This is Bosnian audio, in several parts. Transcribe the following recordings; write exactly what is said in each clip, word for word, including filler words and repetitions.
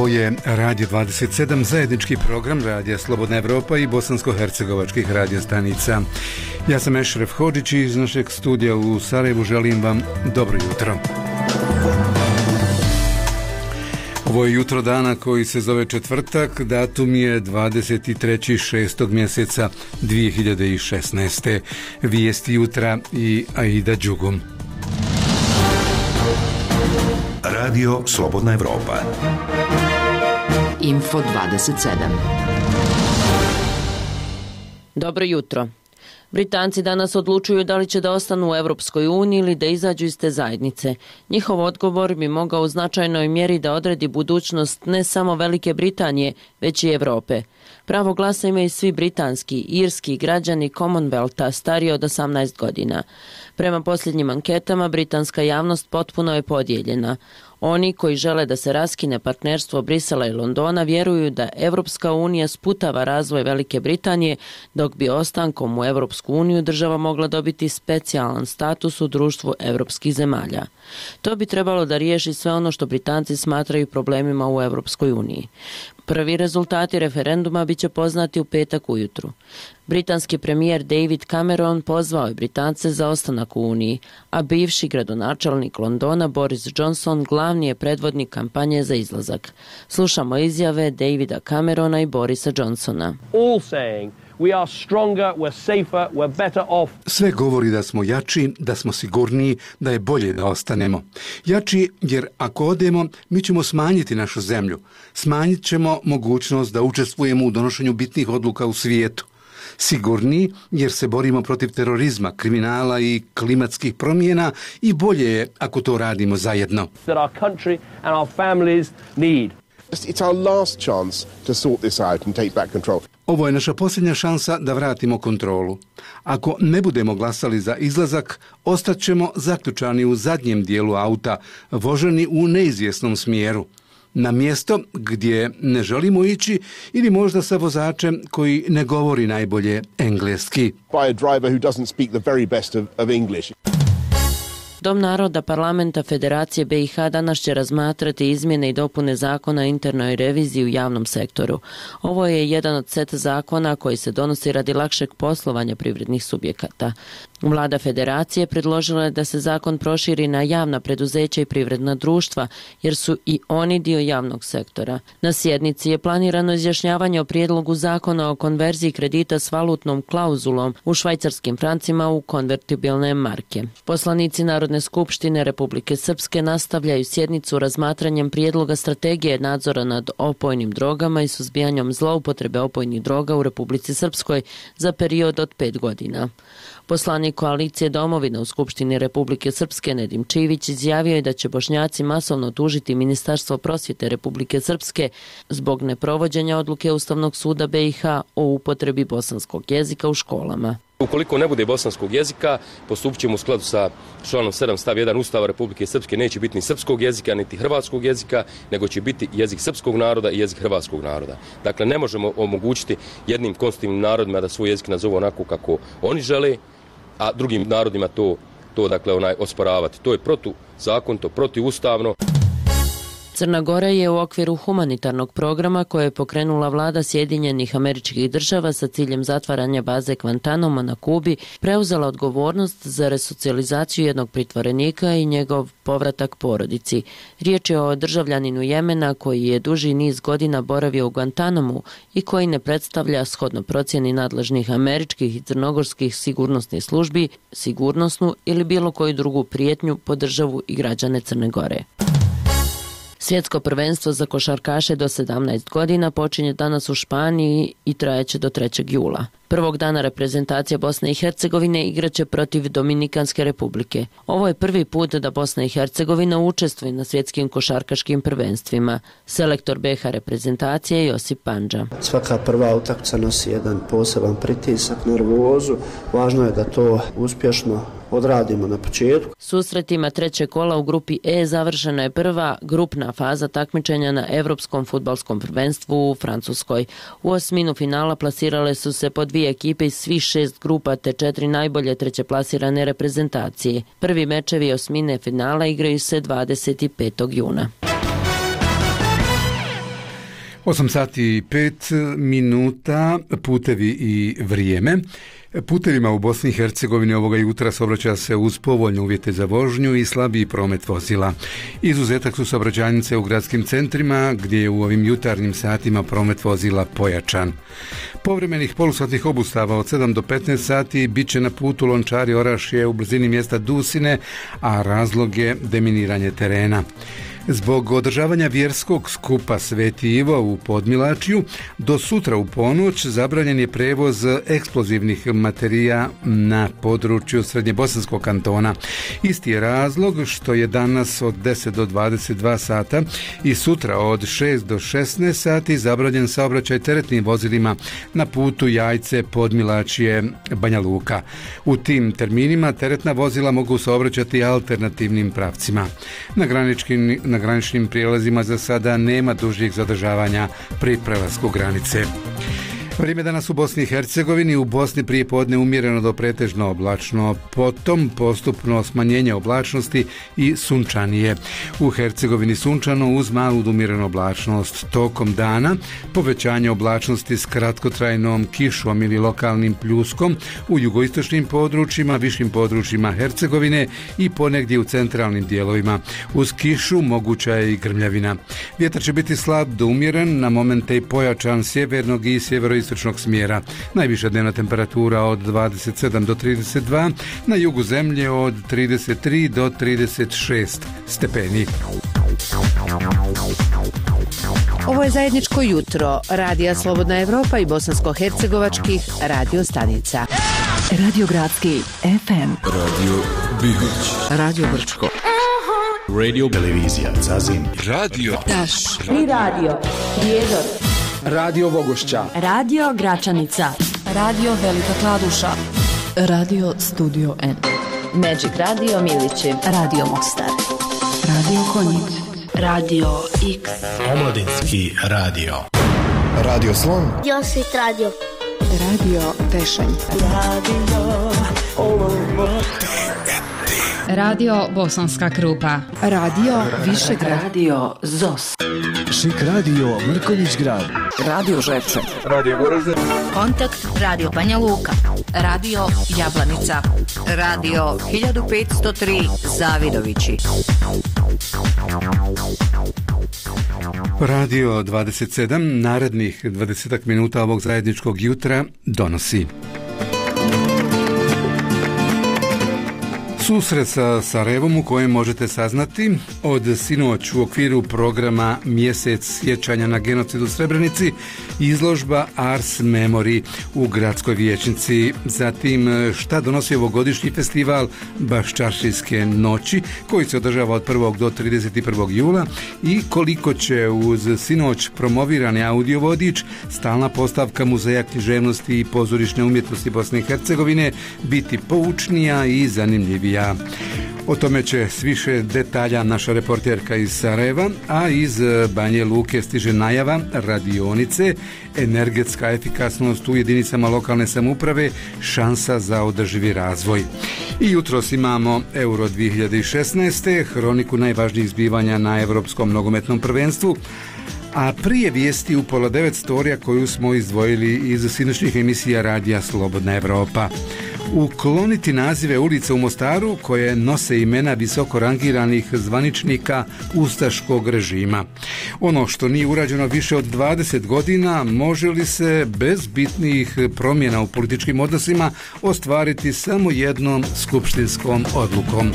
Ovo je Radio dvadeset sedam, zajednički program Radija Slobodna Evropa i bosansko-hercegovačkih radiostanica. Ja sam Ešref Hodžić i iz našeg studija u Sarajevu želim vam dobro jutro. Ovo je jutro dana koji se zove četvrtak, datum je dvadeset trećeg šestog mjeseca dvije hiljade šesnaeste. Vijesti jutra i Aida Đugum. Radio Slobodna Evropa. Info dvadeset sedam. Dobro jutro. Britanci danas odlučuju da li će da ostanu u Europskoj uniji ili da izađu iz te zajednice. Njihov odgovor bi mogao u značajnoj mjeri da odredi budućnost ne samo Velike Britanije, već i Europe. Pravo glasa imaju svi britanski, irski građani Commonwealtha stariji od osamnaest godina. Prema posljednjim anketama, britanska javnost potpuno je podijeljena. Oni koji žele da se raskine partnerstvo Brisela i Londona vjeruju da Evropska unija sputava razvoj Velike Britanije, dok bi ostankom u Evropsku uniju država mogla dobiti specijalan status u društvu evropskih zemalja. To bi trebalo da riješi sve ono što Britanci smatraju problemima u Evropskoj uniji. Prvi rezultati referenduma bit će poznati u petak ujutru. Britanski premijer David Cameron pozvao je Britance za ostanak u Uniji, a bivši gradonačelnik Londona Boris Johnson glavni je predvodnik kampanje za izlazak. Slušamo izjave Davida Camerona i Borisa Johnsona. All saying we are stronger, we're safer, we're better off. Sve govori da smo jači, da smo sigurniji, da je bolje da ostanemo. Jači jer ako odemo, mi ćemo smanjiti našu zemlju. Smanjit ćemo mogućnost da učestvujemo u donošenju bitnih odluka u svijetu. Sigurniji jer se borimo protiv terorizma, kriminala i klimatskih promjena i bolje je ako to radimo zajedno. That our country and our families need. It's our last chance to sort this out and take back control. Ovo je naša posljednja šansa da vratimo kontrolu. Ako ne budemo glasali za izlazak, ostaćemo zaključani u zadnjem dijelu auta, voženi u neizvjesnom smjeru. Na mjesto gdje ne želimo ići ili možda sa vozačem koji ne govori najbolje engleski. By a driver who doesn't speak the very best of, of English. Dom naroda Parlamenta Federacije B i H danas će razmatrati izmjene i dopune zakona o internoj reviziji u javnom sektoru. Ovo je jedan od seta zakona koji se donosi radi lakšeg poslovanja privrednih subjekata. Vlada Federacije predložila je da se zakon proširi na javna preduzeća i privredna društva, jer su i oni dio javnog sektora. Na sjednici je planirano izjašnjavanje o prijedlogu zakona o konverziji kredita s valutnom klauzulom u švajcarskim francima u konvertibilne marke. Poslanici Narodne skupštine Republike Srpske nastavljaju sjednicu razmatranjem prijedloga strategije nadzora nad opojnim drogama i suzbijanjem zloupotrebe opojnih droga u Republici Srpskoj za period od pet godina. Poslanik koalicije Domovina u Skupštini Republike Srpske Nedim Čivić izjavio je da će Bošnjaci masovno tužiti Ministarstvo prosvjete Republike Srpske zbog neprovođenja odluke Ustavnog suda B i H o upotrebi bosanskog jezika u školama. Ukoliko ne bude bosanskog jezika, postupit ćemo u skladu sa članom sedam stav jedan Ustava Republike Srpske, neće biti ni srpskog jezika, niti hrvatskog jezika, nego će biti jezik srpskog naroda i jezik hrvatskog naroda. Dakle, ne možemo omogućiti jednim konstitutivnim narodima da svoj jezik nazovu onako kako oni žele, a drugim narodima to, to dakle, onaj, osporavati. To je protuzakonito, protiustavno. Crna Gora je u okviru humanitarnog programa koje je pokrenula vlada Sjedinjenih Američkih Država sa ciljem zatvaranja baze Guantanamo na Kubi preuzela odgovornost za resocijalizaciju jednog pritvorenika i njegov povratak porodici. Riječ je o državljaninu Jemena koji je duži niz godina boravio u Guantanamu i koji ne predstavlja, shodno procjeni nadležnih američkih i crnogorskih sigurnosnih službi, sigurnosnu ili bilo koju drugu prijetnju po državu i građane Crne Gore. Svjetsko prvenstvo za košarkaše do sedamnaest godina počinje danas u Španiji i trajeće do trećeg jula. Prvog dana reprezentacija Bosne i Hercegovine igraće protiv Dominikanske republike. Ovo je prvi put da Bosna i Hercegovina učestvuje na svjetskim košarkaškim prvenstvima. Selektor B H reprezentacije Josip Pandža. Svaka prva utakmica nosi jedan poseban pritisak, nervozu. Važno je da to uspješno odradimo na početku. Susretima trećeg kola u grupi E završena je prva grupna faza takmičenja na Evropskom fudbalskom prvenstvu u Francuskoj. U osminu finala plasirale su se po dvije ekipe iz svih šest grupa te četiri najbolje trećeplasirane reprezentacije. Prvi mečevi osmine finala igraju se dvadeset petog juna. osam sati i pet minuta, putevi i vrijeme. Putevima u Bosni i Hercegovini ovoga jutra saobraća se uz povoljne uvjete za vožnju i slabiji promet vozila. Izuzetak su saobraćajnice u gradskim centrima, gdje je u ovim jutarnjim satima promet vozila pojačan. Povremenih polusatnih obustava od sedam do petnaest sati bit će na putu Lončari Orašje u blizini mjesta Dusine, a razlog je deminiranje terena. Zbog održavanja vjerskog skupa Sveti Ivo u Podmilačju, do sutra u ponoć zabranjen je prevoz eksplozivnih materija na području Srednjebosanskog kantona. Isti je razlog što je danas od deset do dvadeset dva sata i sutra od šest do šesnaest sati zabranjen saobraćaj teretnim vozilima na putu Jajce Podmilačje Banja Luka. U tim terminima teretna vozila mogu saobraćati alternativnim pravcima. Na graničkim Na graničnim prijelazima za sada nema dužih zadržavanja pri prelasku granice. Vrijeme danas u Bosni i Hercegovini, u Bosni prije podne umjereno do pretežno oblačno, potom postupno smanjenje oblačnosti i sunčanije. U Hercegovini sunčano uz malu umjerenu oblačnost. Tokom dana povećanje oblačnosti s kratkotrajnom kišom ili lokalnim pljuskom u jugoistočnim područjima, višim područjima Hercegovine i ponegdje u centralnim dijelovima. Uz kišu moguća je i grmljavina. Vjetar će biti slab do umjeren, na momente i pojačan sjevernog i sjeveroistočnog smjera. Najviša dnevna temperatura od dvadeset sedam do trideset dva, na jugu zemlje od trideset tri do trideset šest stepeni. Ovo je zajedničko jutro Radija Slobodna Evropa i bosansko-hercegovačkih radio stanica. Radio Gradski F M, Radio Bihoć, Radio Brčko, Radio Televizija Zazin, Radio Taš I Radio Prijedor, Radio Vogošća, Radio Gračanica, Radio Velika Kladuša, Radio Studio N, Magic Radio Milići, Radio Mostar, Radio Konjic, Radio X, Omladinski radio, Radio Slon, Josit Radio, Radio Tešanj, Radio Radio Bosanska Krupa, Radio Višegrad, Radio Zos, Šik Radio Mrkonjić Grad, Radio Žepče, Radio Goražde, Kontakt Radio Banja Luka, Radio Jablanica, Radio hiljadu petsto tri Zavidovići. Radio dvadeset sedam narednih dvadeset minuta ovog zajedničkog jutra donosi susret sa Sarajevom u kojem možete saznati od sinoć u okviru programa Mjesec sjećanja na genocid u Srebrenici izložba Ars Memory u gradskoj vijećnici. Zatim šta donosi ovogodišnji festival Baščaršijske noći koji se održava od prvog do trideset prvog jula i koliko će uz sinoć promovirani audiovodič stalna postavka Muzeja književnosti i pozorišne umjetnosti Bosne i Hercegovine biti poučnija i zanimljivija. O tome će s više detalja naša reporterka iz Sarajeva, a iz Banje Luke stiže najava radionice Energetska efikasnost u jedinicama lokalne samouprave, šansa za održivi razvoj. I jutros imamo Euro dvije hiljade šesnaest. hroniku najvažnijih zbivanja na Europskom nogometnom prvenstvu, a prije vijesti u pola devet storija koju smo izdvojili iz sinoćnih emisija Radija Slobodna Evropa. Ukloniti nazive ulica u Mostaru koje nose imena visoko rangiranih zvaničnika ustaškog režima. Ono što nije urađeno više od dvadeset godina, može li se bez bitnijih promjena u političkim odnosima ostvariti samo jednom skupštinskom odlukom?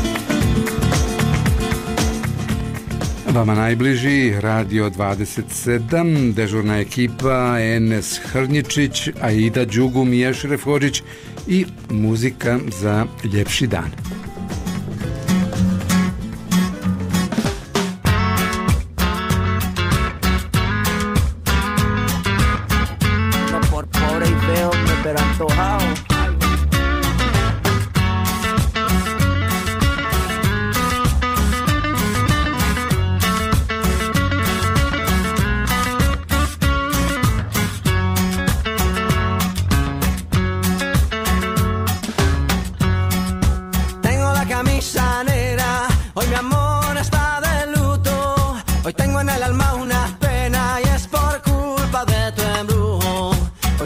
Vama najbliži Radio dvadeset sedam, dežurna ekipa Enes Hrnjičić, Aida Đugu, Mija Šrefođić i muzika za ljepši dan. Hoy tengo en el alma una pena y es por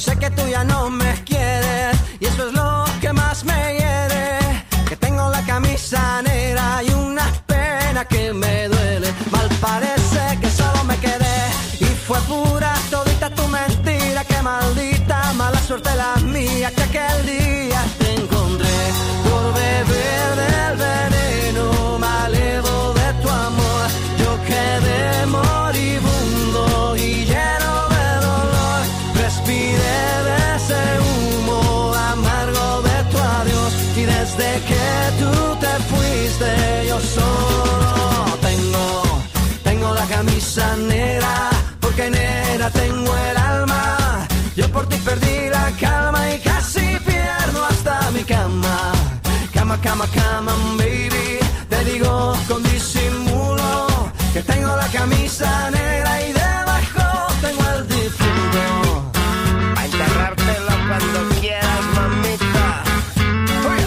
sé que tú ya no me quieres y eso es lo que más me hiere. Que tengo la camisa negra y una pena que me duele. Mal parece que solo me quedé y fue pura todita tu mentira. Que maldita mala suerte la mía que aquel día te encontré por beber del veneno malevo de tu amor. Yo quedé moribundo y lleno de dolor. Respiré de ese humo amargo de tu adiós y desde que tú te fuiste yo solo tengo, tengo la camisa negra porque negra tengo el alma. Yo por ti perdí la calma y casi pierdo hasta mi cama. Cama, cama, cama, baby. Te digo con disimulo que tengo la camisa negra y debajo tengo el difunto. A enterrártelo cuando quieras, mamita. Oye.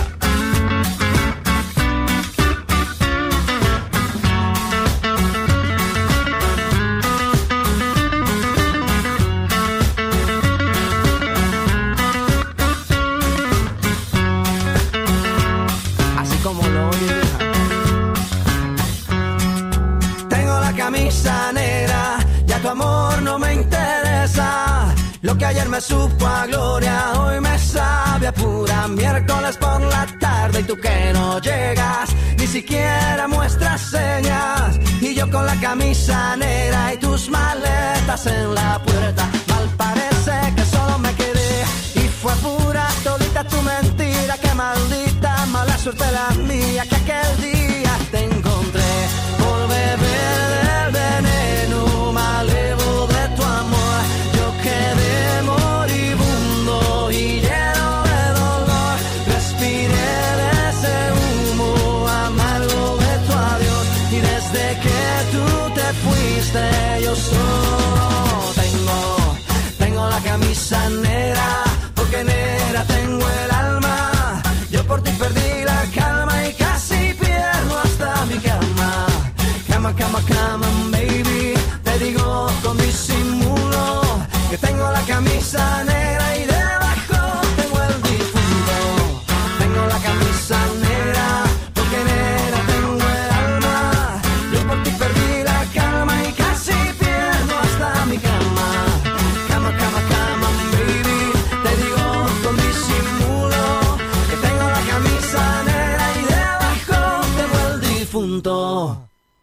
Camisa negra, ya tu amor no me interesa. Lo que ayer me supo a gloria, hoy me sabe a pura miércoles por la tarde. Y tú que no llegas, ni siquiera muestras señas. Y yo con la camisa negra y tus maletas en la puerta. Mal parece que solo me quedé y fue pura todita tu mentira. Que maldita mala suerte la mía que aquel día te encontré por beber del veneno malevo de tu amor. Yo quedé moribundo y lleno de dolor. Respiré de ese humo amargo de tu adiós y desde que tú te fuiste yo solo tengo, tengo la camisa negra porque negra tengo el alma. Yo por ti perdí la calma y casi pierdo hasta mi cama. Cama, cama, cama, baby. Te digo con disimulo que tengo la camisa negra y debajo tengo el difunto. Tengo la camisa negra porque negra tengo el alma. Yo por ti perdí la calma y casi pierdo hasta mi cama. Cama, cama, cama, baby. Te digo con disimulo que tengo la camisa negra y debajo tengo el difunto.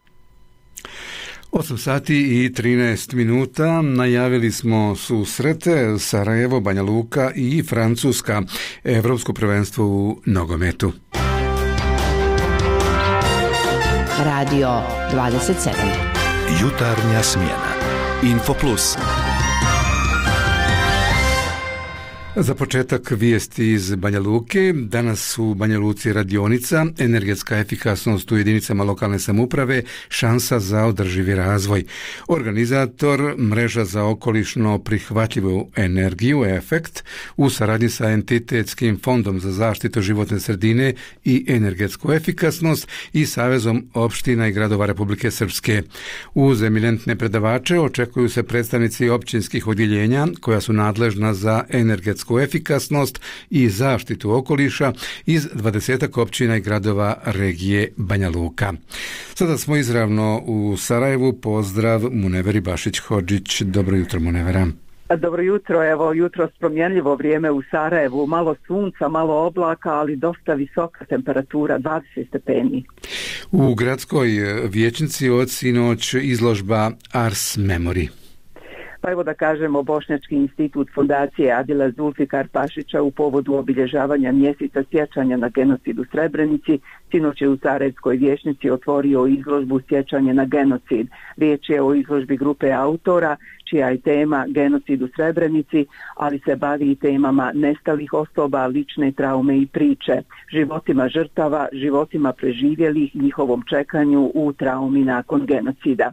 osam sati i trinaest minuta. Najavili smo susrete Sarajevo, Banja Luka i Francuska, Evropsko prvenstvo u nogometu. Radio dvadeset sedam. Jutarnja smjena. Info Plus. Za početak vijesti iz Banja Luke. Danas u Banja Luci radionica Energetska efikasnost u jedinicama lokalne samouprave, šansa za održivi razvoj. Organizator mreža za okolišno prihvatljivu energiju Efekt u saradnji sa Entitetskim fondom za zaštitu životne sredine i energetsku efikasnost i Savezom opština i gradova Republike Srpske. Uz eminentne predavače očekuju se predstavnici općinskih odjeljenja koja su nadležna za energetsku efikasnost i zaštitu okoliša iz dvadesetak općina i gradova regije Banja Luka. Sada smo izravno u Sarajevu. Pozdrav Muneveri Bašić-Hodžić. Dobro jutro, Munevera. Dobro jutro, evo jutro promjenljivo vrijeme u Sarajevu, malo sunca, malo oblaka, ali dosta visoka temperatura, dvadeset stepeni. U gradskoj vijećnici od sinoć izložba Ars Memory. Pa evo da kažemo, Bošnjački institut Fondacije Adila Zulfikar Pašića u povodu obilježavanja mjeseca sjećanja na genocid u Srebrenici sinoć je u Sarajevskoj vijećnici otvorio izložbu Sjećanje na genocid. Riječ je o izložbi grupe autora čija je tema genocid u Srebrenici, ali se bavi i temama nestalih osoba, lične traume i priče, životima žrtava, životima preživjelih, njihovom čekanju u traumi nakon genocida.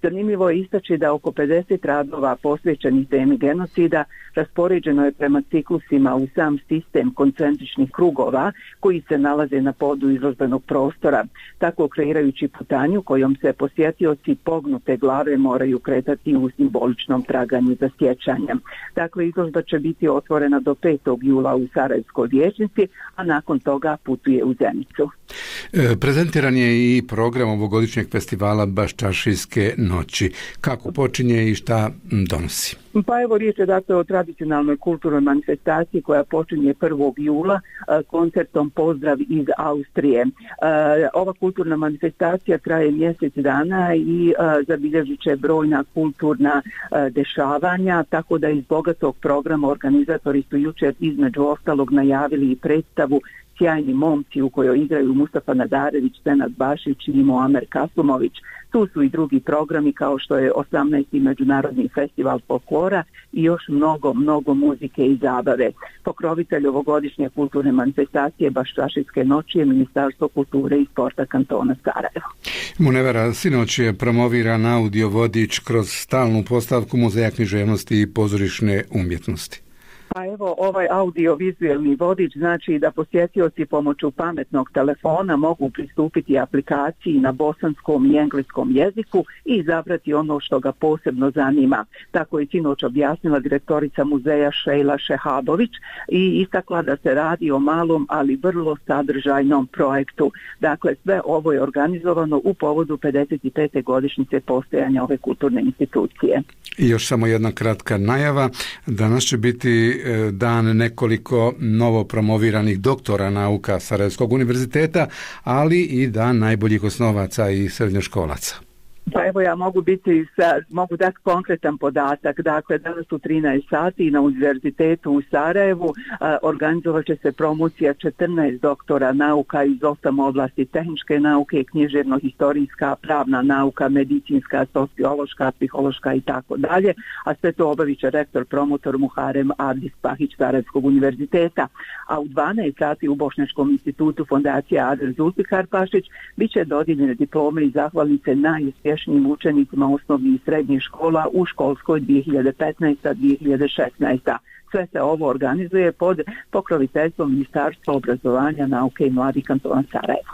Zanimljivo je istaći da oko pedeset radova posvećenih temi genocida raspoređeno je prema ciklusima u sam sistem koncentričnih krugova koji se nalaze na podu izložbenog prostora, tako kreirajući putanju kojom se posjetioci pognute glave moraju kretati u simboličnom traganju za sjećanje. Dakle, izložba će biti otvorena do petog jula u Sarajevskoj vijećnici, a nakon toga putuje u Zenicu. E, prezentiran je i program ovogodišnjeg festivala Baščašijske noći. Kako počinje i šta donosi? Pa evo, riječ je dakle o tradicionalnoj kulturnoj manifestaciji koja počinje prvog jula koncertom Pozdrav iz Austrije. Ova kulturna manifestacija traje mjesec dana i zabilježit će brojna kulturna dešavanja, tako da iz bogatog programa organizatori su jučer između ostalog najavili i predstavu Sjajni momci u kojoj igraju Mustafa Nadarević, Senad Bašić i Moamer Kasumović. Tu su i drugi programi kao što je osamnaesti Međunarodni festival folklora i još mnogo, mnogo muzike i zabave. Pokrovitelj ovogodišnje kulturne manifestacije Baščašijske noći je Ministarstvo kulture i sporta kantona Sarajevo. Munevera, sinoć je promoviran audio vodič kroz stalnu postavku Muzeja književnosti i pozorišne umjetnosti. Pa evo, ovaj audio-vizualni vodič znači da posjetioci pomoću pametnog telefona mogu pristupiti aplikaciji na bosanskom i engleskom jeziku i izabrati ono što ga posebno zanima. Tako je sinoć objasnila direktorica muzeja Šejla Šehabović i istakla da se radi o malom, ali vrlo sadržajnom projektu. Dakle, sve ovo je organizovano u povodu pedeset pete godišnjice postojanja ove kulturne institucije. I još samo jedna kratka najava. Danas će biti dan nekoliko novo promoviranih doktora nauka Sarajevskog univerziteta, ali i dan najboljih osnovaca i srednjoškolaca. Pa evo, ja mogu biti sa, mogu dati konkretan podatak. Dakle, danas u trinaest sati na Univerzitetu u Sarajevu a, organizovat će se promocija četrnaest doktora nauka iz osam oblasti: tehničke nauke, književno-historijska, pravna nauka, medicinska, sociološka, psihološka i tako dalje. A sve to obavit će rektor promotor Muharem Adis Pahić Sarajevskog univerziteta. A u dvanaest sati u Bošnjačkom institutu Fondacija Adel Zulfikar Pašić bit će dodijeljene diplome i zahvalnice najuspješnijim učenicima osnovnih i srednjih škola u školskoj dvije hiljade petnaeste dvije hiljade šesnaeste. Sve se ovo organizuje pod pokroviteljstvom Ministarstva obrazovanja, nauke i mladih kantona Sarajevo.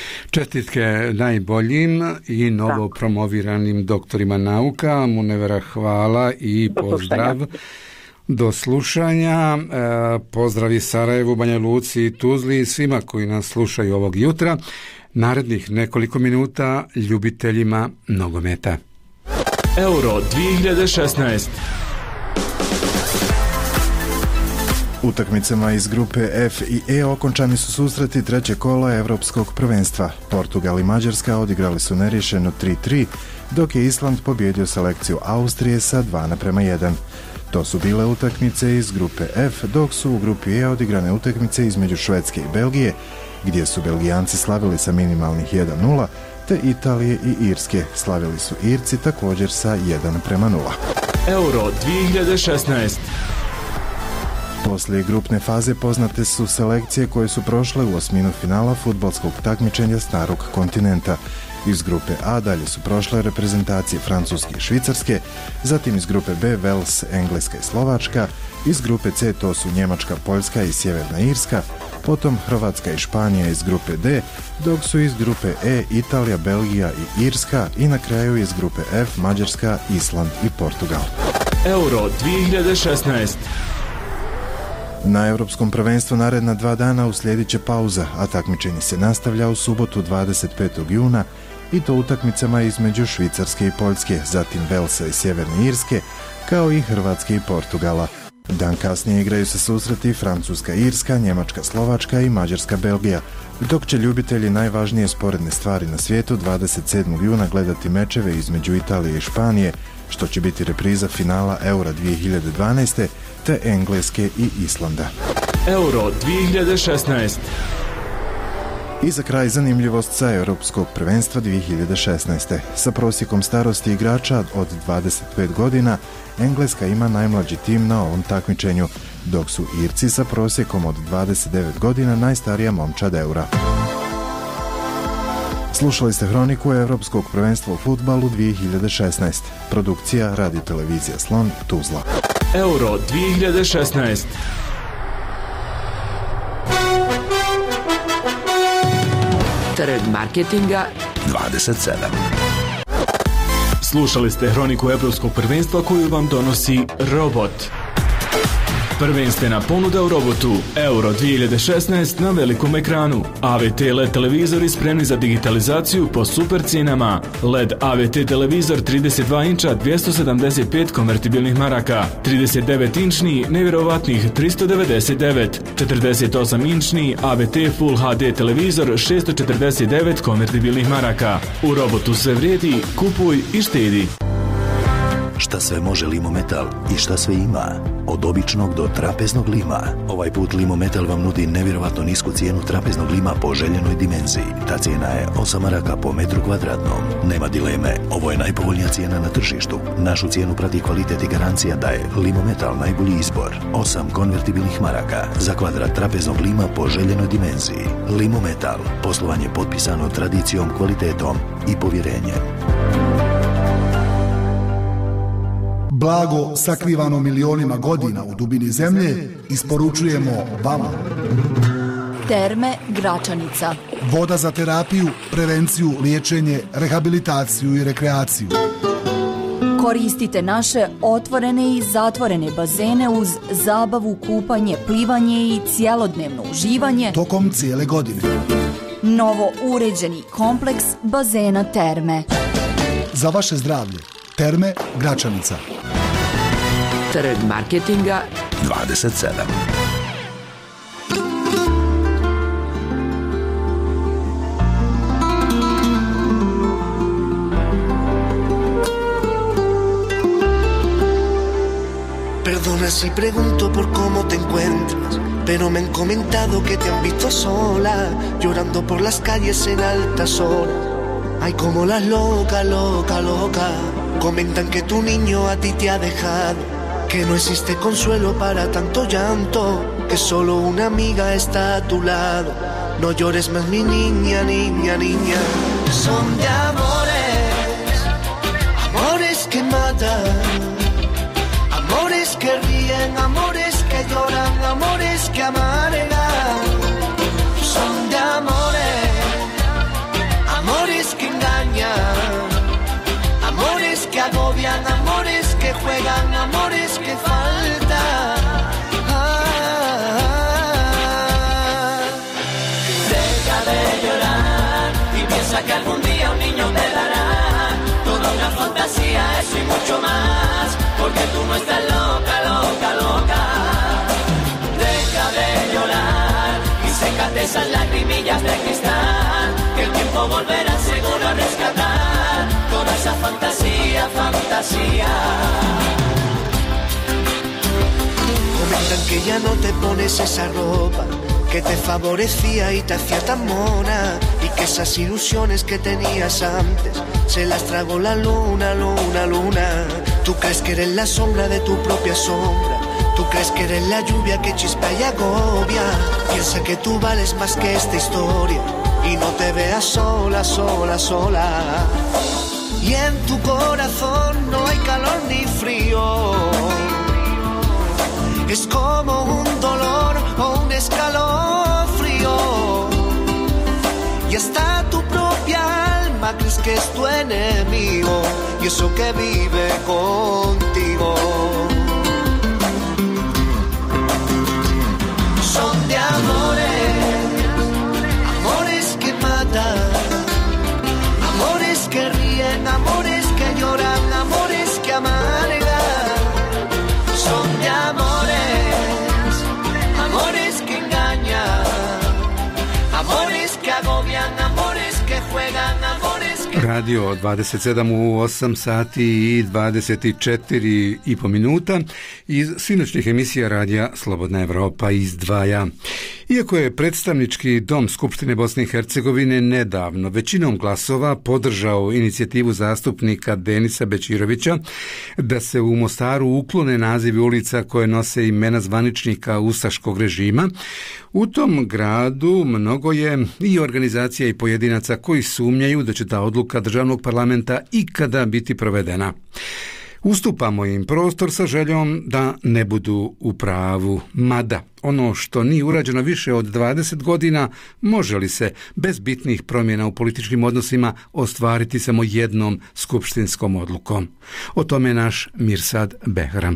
Čestitke najboljim i novo Tako. promoviranim doktorima nauka. Munevera, hvala i pozdrav. Do slušanja. E, pozdravi Sarajevu, Banja Luci i Tuzli i svima koji nas slušaju ovog jutra. Narednih nekoliko minuta ljubiteljima nogometa. Euro dvije hiljade šesnaest. Utakmicama iz grupe F i E okončani su susreti treće kola Evropskog prvenstva. Portugal i Mađarska odigrali su neriješeno tri tri, dok je Island pobjedio selekciju Austrije sa dva naprema jedan. To su bile utakmice iz grupe F, dok su u grupi E odigrane utakmice između Švedske i Belgije, gdje su Belgijanci slavili sa minimalnih jedan nula, te Italije i Irske. Slavili su Irci također sa jedan prema nula. Euro dvije hiljade šesnaest. Poslije grupne faze poznate su selekcije koje su prošle u osminu finala fudbalskog takmičenja Starog kontinenta. Iz grupe A dalje su prošle reprezentacije Francuske i Švicarske, zatim iz grupe B Wales, Engleska i Slovačka, iz grupe C to su Njemačka, Poljska i Sjeverna Irska, potom Hrvatska i Španija iz grupe D, dok su iz grupe E Italija, Belgija i Irska i na kraju iz grupe F Mađarska, Island i Portugal. Euro dvije hiljade šesnaest. Na Europskom prvenstvu naredna dva dana uslijedit će pauza, a takmičenje se nastavlja u subotu dvadeset petog juna i to utakmicama između Švicarske i Poljske, zatim Velsa i Sjeverne Irske, kao i Hrvatske i Portugala. Dan kasnije igraju se susreti Francuska Irska, Njemačka Slovačka i Mađarska Belgija, dok će ljubitelji najvažnije sporedne stvari na svijetu dvadeset sedmog juna gledati mečeve između Italije i Španije, što će biti repriza finala Eura dvije hiljade dvanaeste te Engleske i Islanda. Euro dvije hiljade šesnaest. I za kraj zanimljivost sa Europskog prvenstva dvije hiljade šesnaeste. Sa prosjekom starosti igrača od dvadeset pet godina, Engleska ima najmlađi tim na ovom takmičenju, dok su Irci sa prosjekom od dvadeset devet godina najstarija momčad Eura. Slušali ste hroniku Evropskog prvenstva u fudbalu dvije hiljade šesnaeste. Produkcija Radio Televizija Slon, Tuzla. Euro dvije hiljade šesnaest. Trg marketinga dvadeset sedam. Slušali ste hroniku Evropskog prvenstva koju vam donosi Robot. Prvenstvena ponuda u Robotu. Euro dvije hiljade šesnaest na velikom ekranu. A V T L E D televizori spremni za digitalizaciju po super cijenama. L E D A V T televizor trideset dva inča dvjesto sedamdeset pet konvertibilnih maraka. trideset devet inčni nevjerovatnih tristo devedeset devet. četrdeset osam inčni A V T Full H D televizor šesto četrdeset devet konvertibilnih maraka. U Robotu sve vrijedi, kupuj i štedi. Šta sve može Limometal i šta sve ima? Od običnog do trapeznog lima. Ovaj put Limometal vam nudi nevjerovatno nisku cijenu trapeznog lima po željenoj dimenziji. Ta cijena je osam maraka po metru kvadratnom. Nema dileme, ovo je najpovoljnija cijena na tržištu. Našu cijenu prati kvalitet i garancija da je Limometal najbolji izbor. osam konvertibilnih maraka za kvadrat trapeznog lima po željenoj dimenziji. Limometal, poslovanje potpisano tradicijom, kvalitetom i povjerenjem. Blago sakrivano milionima godina u dubini zemlje isporučujemo vama. Terme Gračanica. Voda za terapiju, prevenciju, liječenje, rehabilitaciju i rekreaciju. Koristite naše otvorene i zatvorene bazene uz zabavu, kupanje, plivanje i cjelodnevno uživanje tokom cijele godine. Novo uređeni kompleks bazena Terme. Za vaše zdravlje. Terme Gračanica. Trg marketinga dvadeset sedam. Perdona si pregunto por cómo te encuentras, pero me han comentado que te han visto sola, llorando por las calles en altas horas. Ay, como las loca, loca, loca. Comentan que tu niño a ti te ha dejado, que no existe consuelo para tanto llanto, que solo una amiga está a tu lado. No llores más, mi niña, niña, niña. Son de amores, amores que matan, amores que ríen, amores que lloran, amores que amargan. Son de amores, amores que engañan, amores que agobian, amores que juegan, amores que faltan. Ah, deja de llorar y piensa que algún día un niño te dará toda una fantasía, eso y mucho más, porque tú no estás loca, loca, loca. Deja de llorar y sécate esas lagrimillas de cristal, que el tiempo volverá seguro a rescatar toda esa fantasía, fantasía. Comentan que ya no te pones esa ropa que te favorecía y te hacía tan mona, y que esas ilusiones que tenías antes se las tragó la luna, luna, luna. Tú crees que eres la sombra de tu propia sombra, tú crees que eres la lluvia que chispea y agobia. Piensa que tú vales más que esta historia y no te veas sola, sola, sola. Y en tu corazón no hay calor ni frío, es como un dolor o un escalofrío. Y hasta tu propia alma crees que es tu enemigo, y eso que vive contigo. Son de amores, amores que matan, amores que ríen, amores que lloran, amores que amargan. Son de amores, amores que engañan, amores que agobian, amores que juegan, amores que Radio dvadeset sedam u osam sati i dvadeset četiri i po minuta iz sinoćnih emisija Radija Slobodna Evropa izdvaja. Iako je predstavnički dom Skupštine Bosne i Hercegovine nedavno većinom glasova podržao inicijativu zastupnika Denisa Bećirovića da se u Mostaru uklone nazivi ulica koje nose imena zvaničnika ustaškog režima, u tom gradu mnogo je i organizacija i pojedinaca koji sumnjaju da će ta odluka državnog parlamenta ikada biti provedena. Ustupamo im prostor sa željom da ne budu u pravu, mada ono što nije urađeno više od dvadeset godina može li se bez bitnih promjena u političkim odnosima ostvariti samo jednom skupštinskom odlukom. O tome naš Mirsad Behram.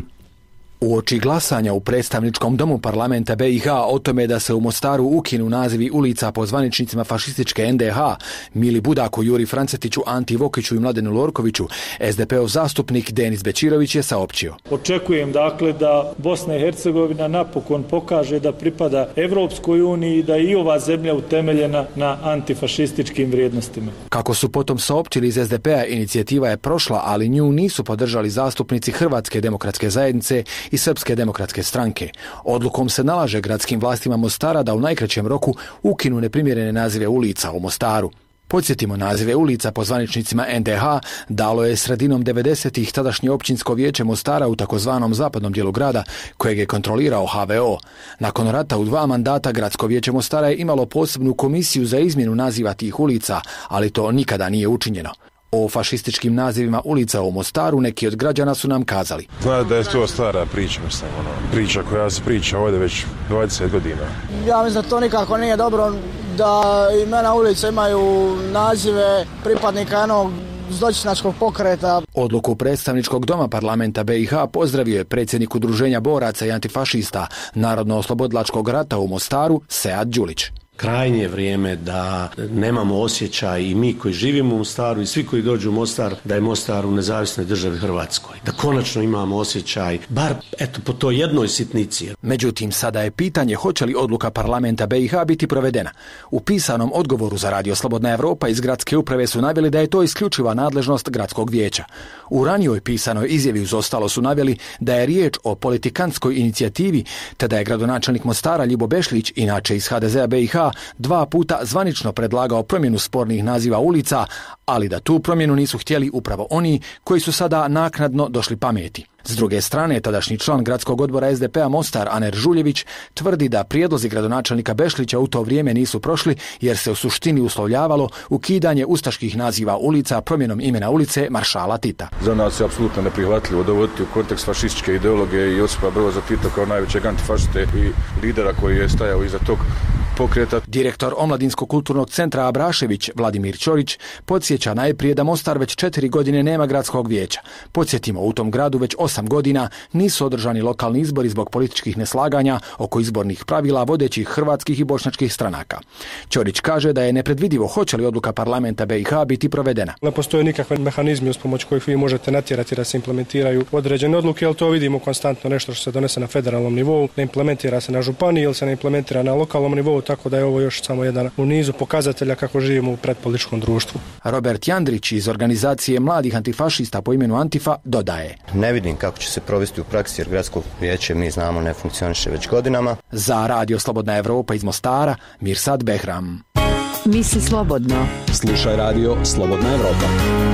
Uoči glasanja u predstavničkom domu parlamenta B i H o tome da se u Mostaru ukinu nazivi ulica po zvaničnicima fašističke N D H, Mili Budaku, Juri Francetiću, Anti Vokiću i Mladenu Lorkoviću, S D P-ov zastupnik Denis Bećirović je saopćio. Očekujem dakle da Bosna i Hercegovina napokon pokaže da pripada Evropskoj uniji i da je i ova zemlja utemeljena na antifašističkim vrijednostima. Kako su potom saopćili iz S D P-a, inicijativa je prošla, ali nju nisu podržali zastupnici Hrvatske demokratske zajednice i Srpske demokratske stranke. Odlukom se nalaže gradskim vlastima Mostara da u najkraćem roku ukinu neprimjerene nazive ulica u Mostaru. Podsjetimo, nazive ulica po zvaničnicima N D H dalo je sredinom devedesetih tadašnje općinsko vijeće Mostara u takozvanom zapadnom dijelu grada, kojeg je kontrolirao H V O. Nakon rata u dva mandata gradsko vijeće Mostara je imalo posebnu komisiju za izmjenu naziva tih ulica, ali to nikada nije učinjeno. O fašističkim nazivima ulica u Mostaru neki od građana su nam kazali. Zna da je to stara priča, mislim, ono, priča koja se priča ovdje već dvadeset godina. Ja mislim da to nikako nije dobro da imena ulica imaju nazive pripadnika jednog zločinačkog pokreta. Odluku predstavničkog doma parlamenta B i H pozdravio je predsjednik Udruženja boraca i antifašista Narodno-oslobodilačkog rata u Mostaru, Sead Đulić. Krajnje je vrijeme da nemamo osjećaj i mi koji živimo u Mostaru i svi koji dođu u Mostar da je Mostar u nezavisnoj državi Hrvatskoj. Da konačno imamo osjećaj, bar eto po toj jednoj sitnici. Međutim, sada je pitanje hoće li odluka parlamenta B i H biti provedena. U pisanom odgovoru za Radio Slobodna Evropa iz gradske uprave su naveli da je to isključiva nadležnost gradskog vijeća. U ranijoj pisanoj izjavi uz ostalo su naveli da je riječ o politikantskoj inicijativi, te da je gradonačelnik Mostara Ljibo Bešlić, inače iz H D Z-a B i H, dva puta zvanično predlagao promjenu spornih naziva ulica, ali da tu promjenu nisu htjeli upravo oni koji su sada naknadno došli pameti. S druge strane, tadašnji član gradskog odbora S D P-a Mostar, Aner Žuljević, tvrdi da prijedlozi gradonačelnika Bešlića u to vrijeme nisu prošli jer se u suštini uslovljavalo ukidanje ustaških naziva ulica promjenom imena ulice Maršala Tita. Za nas je apsolutno neprihvatljivo dovoditi u kontekst fašističke ideologije i Josipa Broza Tita kao najvećeg antifašiste i lidera koji je stajao iza tog pokreta. Direktor Omladinskog kulturnog centra Abrašević, Vladimir Ćorić, podsjeća najprije da Mostar već četiri godine nema gradskog vijeća. Podsjetimo, u tom gradu već osam godina nisu održani lokalni izbori zbog političkih neslaganja oko izbornih pravila vodećih hrvatskih i bošnjačkih stranaka. Ćorić kaže da je nepredvidivo hoće li odluka parlamenta B i H biti provedena. Ne postoje nikakve mehanizmi uz pomoć kojih vi možete natjerati da se implementiraju određene odluke, ali to vidimo konstantno nešto što se donese na federalnom nivou, ne implementira se na županiji ili se ne implementira na lokalnom nivou, tako da je ovo još samo jedan u nizu pokazatelja kako živimo u predpolitičkom društvu. Robert Jandrić iz organizacije mladih antifašista po imenu Antifa dodaje. Ne vidim kako će se provesti u praksi jer gradsko vijeće, mi znamo, ne funkcioniše već godinama. Za Radio Slobodna Evropa iz Mostara, Mirsad Behram. Misli slobodno. Slušaj Radio Slobodna Evropa.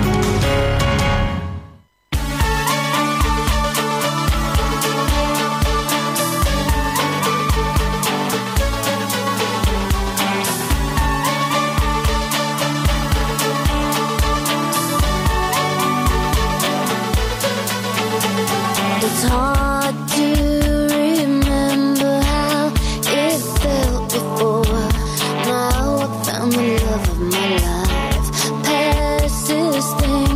It's hard to remember how it felt before. Now I found the love of my life. Persisting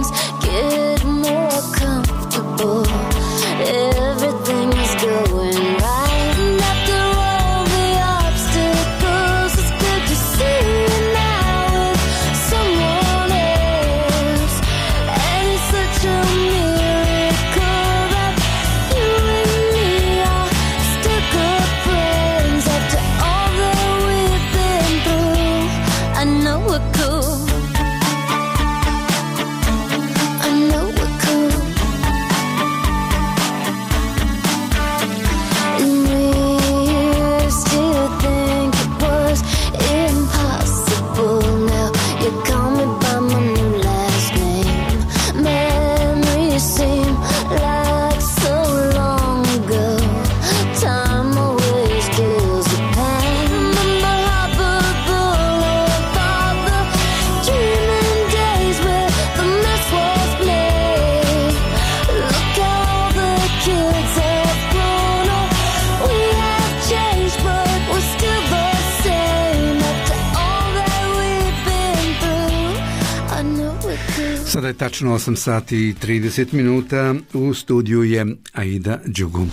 Sada je tačno osam sati i trideset minuta, u studiju je Aida Đugu.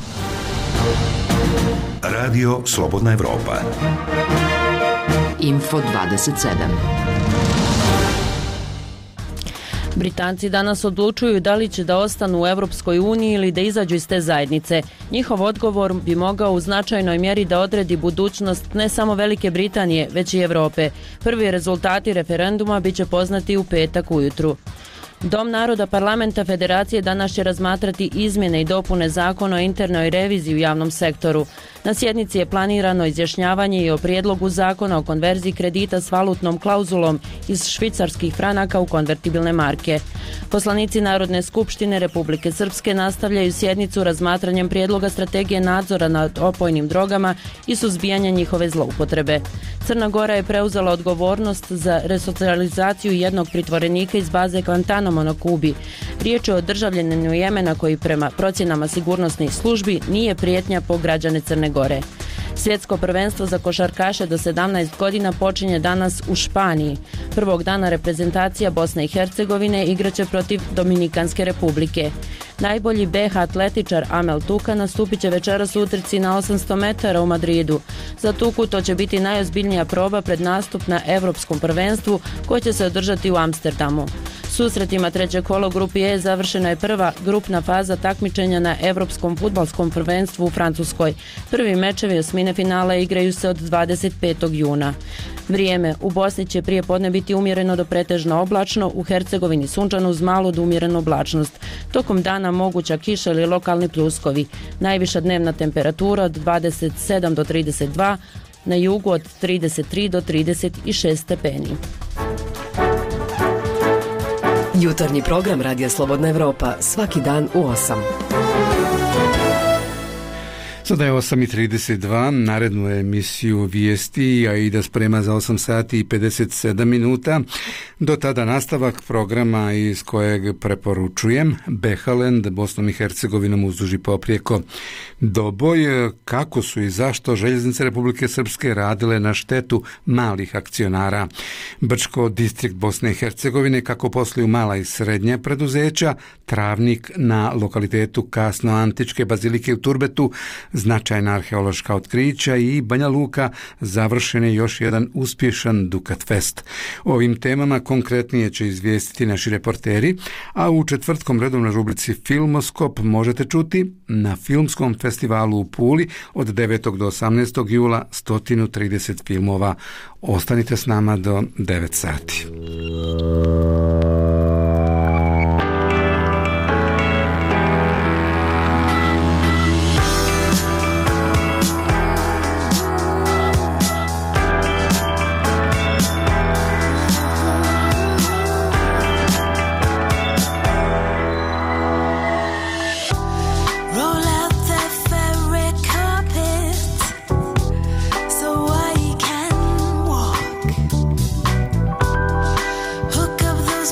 Radio Slobodna Evropa. Info dvadeset sedam. Britanci danas odlučuju da li će da ostanu u Europskoj uniji ili da izađu iz te zajednice. Njihov odgovor bi mogao u značajnoj mjeri da odredi budućnost ne samo Velike Britanije, već i Europe. Prvi rezultati referenduma bit će poznati u petak ujutru. Dom naroda parlamenta Federacije danas će razmatrati izmjene i dopune zakona o internoj reviziji u javnom sektoru. Na sjednici je planirano izjašnjavanje i o prijedlogu zakona o konverziji kredita s valutnom klauzulom iz švicarskih franaka u konvertibilne marke. Poslanici Narodne skupštine Republike Srpske nastavljaju sjednicu razmatranjem prijedloga strategije nadzora nad opojnim drogama i suzbijanja njihove zloupotrebe. Crna Gora je preuzela odgovornost za resocijalizaciju jednog pritvorenika iz baze Guantanamo na Kubi. Riječ je o državljaninu Jemena koji prema procjenama sigurnosnih službi nije prijetnja po građane Crne Gore. Svjetsko prvenstvo za košarkaše do sedamnaest godina počinje danas u Španiji. Prvog dana reprezentacija Bosne i Hercegovine igraće protiv Dominikanske republike. Najbolji B H atletičar Amel Tuka nastupit će večeras u utrci na osamsto metara u Madridu. Za Tuku to će biti najozbiljnija proba pred nastup na Europskom prvenstvu koje će se održati u Amsterdamu. Susretima treće kolo grupi E završena je prva grupna faza takmičenja na Europskom fudbalskom prvenstvu u Francuskoj. Prvi mečevi osmine finala igraju se od dvadeset petog juna. Vrijeme u Bosni će prije podne biti umjereno do pretežno oblačno, u Hercegovini sunčano uz malu do umjerenu oblačnost. Tokom dana moguća kiša ili lokalni pljuskovi. Najviša dnevna temperatura od dvadeset sedam do trideset dva, na jugu od trideset tri do trideset šest stepeni. Jutarnji program Radija Slobodna Evropa svaki dan u osam. Sada je osam i trideset dva, narednu emisiju vijesti Aida sprema za osam sati i pedeset sedam minuta. Do tada nastavak programa iz kojeg preporučujem Behalend, Bosnom i Hercegovinom uzduž i poprijeko. Doboj, kako su i zašto željeznice Republike Srpske radile na štetu malih akcionara. Brčko, distrikt Bosne i Hercegovine, kako posluju mala i srednja preduzeća, Travnik na lokalitetu kasno antičke bazilike u Turbetu, značajna arheološka otkrića i Banja Luka, završen je još jedan uspješan Dukat Fest. O ovim temama konkretnije će izvijestiti naši reporteri, a u četvrtkom redovnoj rubrici Filmoskop možete čuti na Filmskom festivalu u Puli od devetog do osamnaestog jula sto trideset filmova. Ostanite s nama do devet sati. So I can walk, hook up the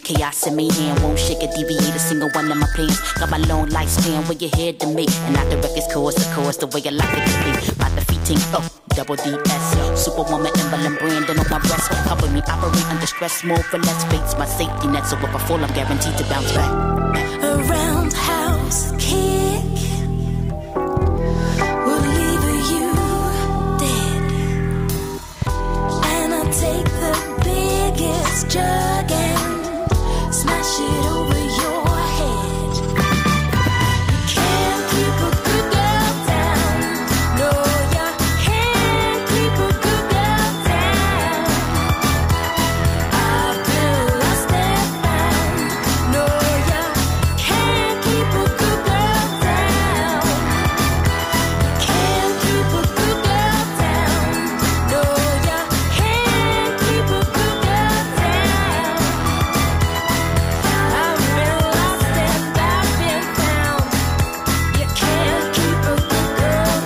Chaos in me hand, won't shake or deviate a single one of my plans. Got my long lifespan where you head to me, and not the record's course, of course, the way I like it to be. My defeating, oh, double D S, Superwoman emblem branding on my breast. Cover me, operate under stress, more or less. Fate's my safety net, so if I fall, I'm guaranteed to bounce back. A roundhouse kick will leave you dead, and I'll take the biggest jug and smash it over your head. You can't keep a good girl down. No, you can't keep a good girl down. I've been lost and found. No, you can't keep a good girl down. You can't keep a good girl down. No, you can't keep a good girl down. I've been lost and I've been found. You can't keep a good girl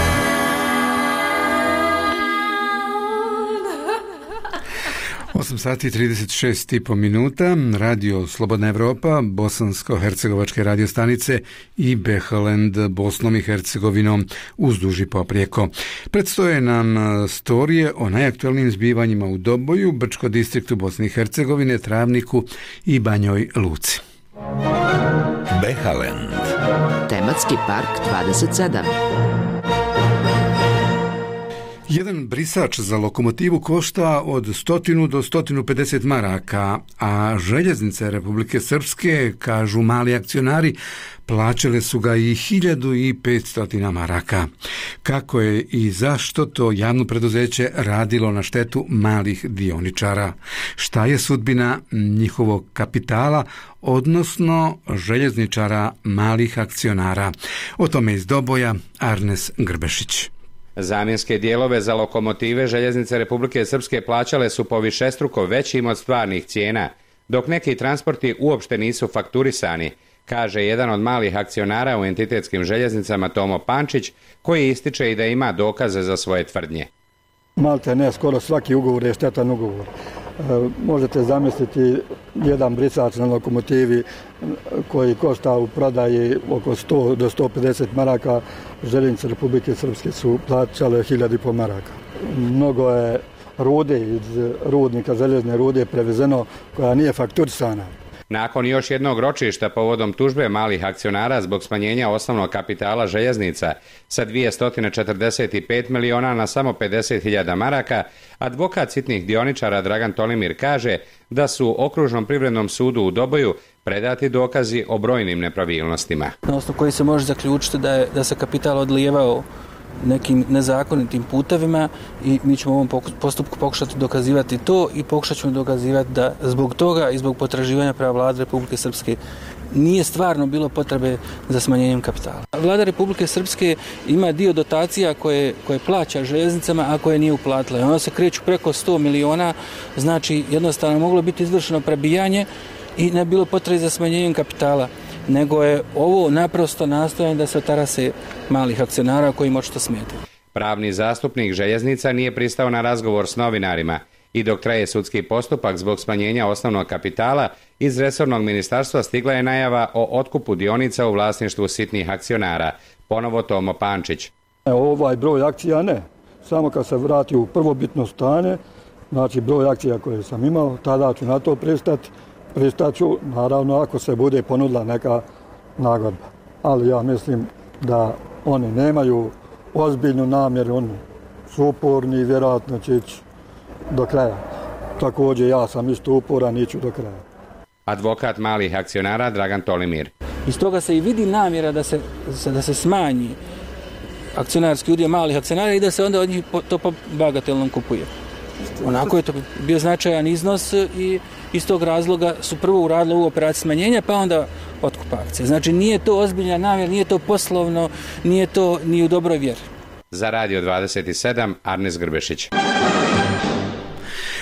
osam sati i trideset šest i po minuta, radio Slobodna Evropa, bosansko-hercegovačke radio stanice i Behalend Bosnom i Hercegovinom uzduž i poprijeko. Predstoje nam storije o najaktualnijim zbivanjima u Doboju, Brčko distriktu Bosne i Hercegovine, Travniku i Banjoj Luci. Behalend. Tematski park dvadeset sedam. Jedan brisač za lokomotivu košta od sto do sto pedeset maraka, a željeznice Republike Srpske, kažu mali akcionari, plaćale su ga i hiljadu petsto maraka. Kako je i zašto to javno preduzeće radilo na štetu malih dioničara? Šta je sudbina njihovog kapitala, odnosno željezničara malih akcionara? O tome iz Doboja Arnes Grbešić. Zamjenske dijelove za lokomotive željeznice Republike Srpske plaćale su po višestruko većim od stvarnih cijena, dok neki transporti uopšte nisu fakturisani, kaže jedan od malih akcionara u entitetskim željeznicama Tomo Pančić, koji ističe i da ima dokaze za svoje tvrdnje. Malte ne, skoro svaki ugovor je štetan ugovor. E, možete zamisliti jedan brisač na lokomotivi koji košta u prodaji oko sto do sto pedeset maraka, željeznice Republike Srpske su plaćale hiljadu i po maraka. Mnogo je rude iz rudnika željezne rude prevezeno koja nije fakturisana. Nakon još jednog ročišta povodom tužbe malih akcionara zbog smanjenja osnovnog kapitala željeznica sa dvjesto četrdeset pet miliona na samo pedeset hiljada maraka, advokat sitnih dioničara Dragan Tolimir kaže da su Okružnom privrednom sudu u Doboju predati dokazi o brojnim nepravilnostima. Na osnovu koji se može zaključiti da, je, da se kapital odlijevao nekim nezakonitim putevima i mi ćemo u ovom postupku pokušati dokazivati to i pokušat ćemo dokazivati da zbog toga i zbog potraživanja prava Vlade Republike Srpske nije stvarno bilo potrebe za smanjenjem kapitala. Vlada Republike Srpske ima dio dotacija koje, koje plaća željeznicama, a koje nije uplatila. Ono se kreću preko sto miliona, znači jednostavno moglo biti izvršeno prebijanje i ne bilo potrebe za smanjenjem kapitala, nego je ovo naprosto nastojanje da se otarase malih akcionara koji očito smetaju. Pravni zastupnik željeznica nije pristao na razgovor s novinarima i dok traje sudski postupak zbog smanjenja osnovnog kapitala, iz resornog ministarstva stigla je najava o otkupu dionica u vlasništvu sitnih akcionara. Ponovo Tomo Pančić. Ovaj broj akcija ne. Samo kad se vrati u prvobitno stanje, znači broj akcija koje sam imao, tada ću na to pristati. Pristaću, naravno, ako se bude ponudila neka nagodba. Ali ja mislim da oni nemaju ozbiljnu namjeru, oni su uporni i vjerojatno će ići do kraja. Također ja sam isto uporan, iću do kraja. Advokat malih akcionara Dragan Tolimir. Iz toga se i vidi namjera da se, da se smanji akcionarski udio malih akcionara i da se onda od njih to po bagatelnom kupuje. Onako je to bio značajan iznos i iz tog razloga su prvo uradili ovu operaciju smanjenja, pa onda otkup akcije. Znači nije to ozbiljna namjera, nije to poslovno, nije to ni u dobroj vjeri. Za Radio dvadeset sedam, Arnes Grbešić.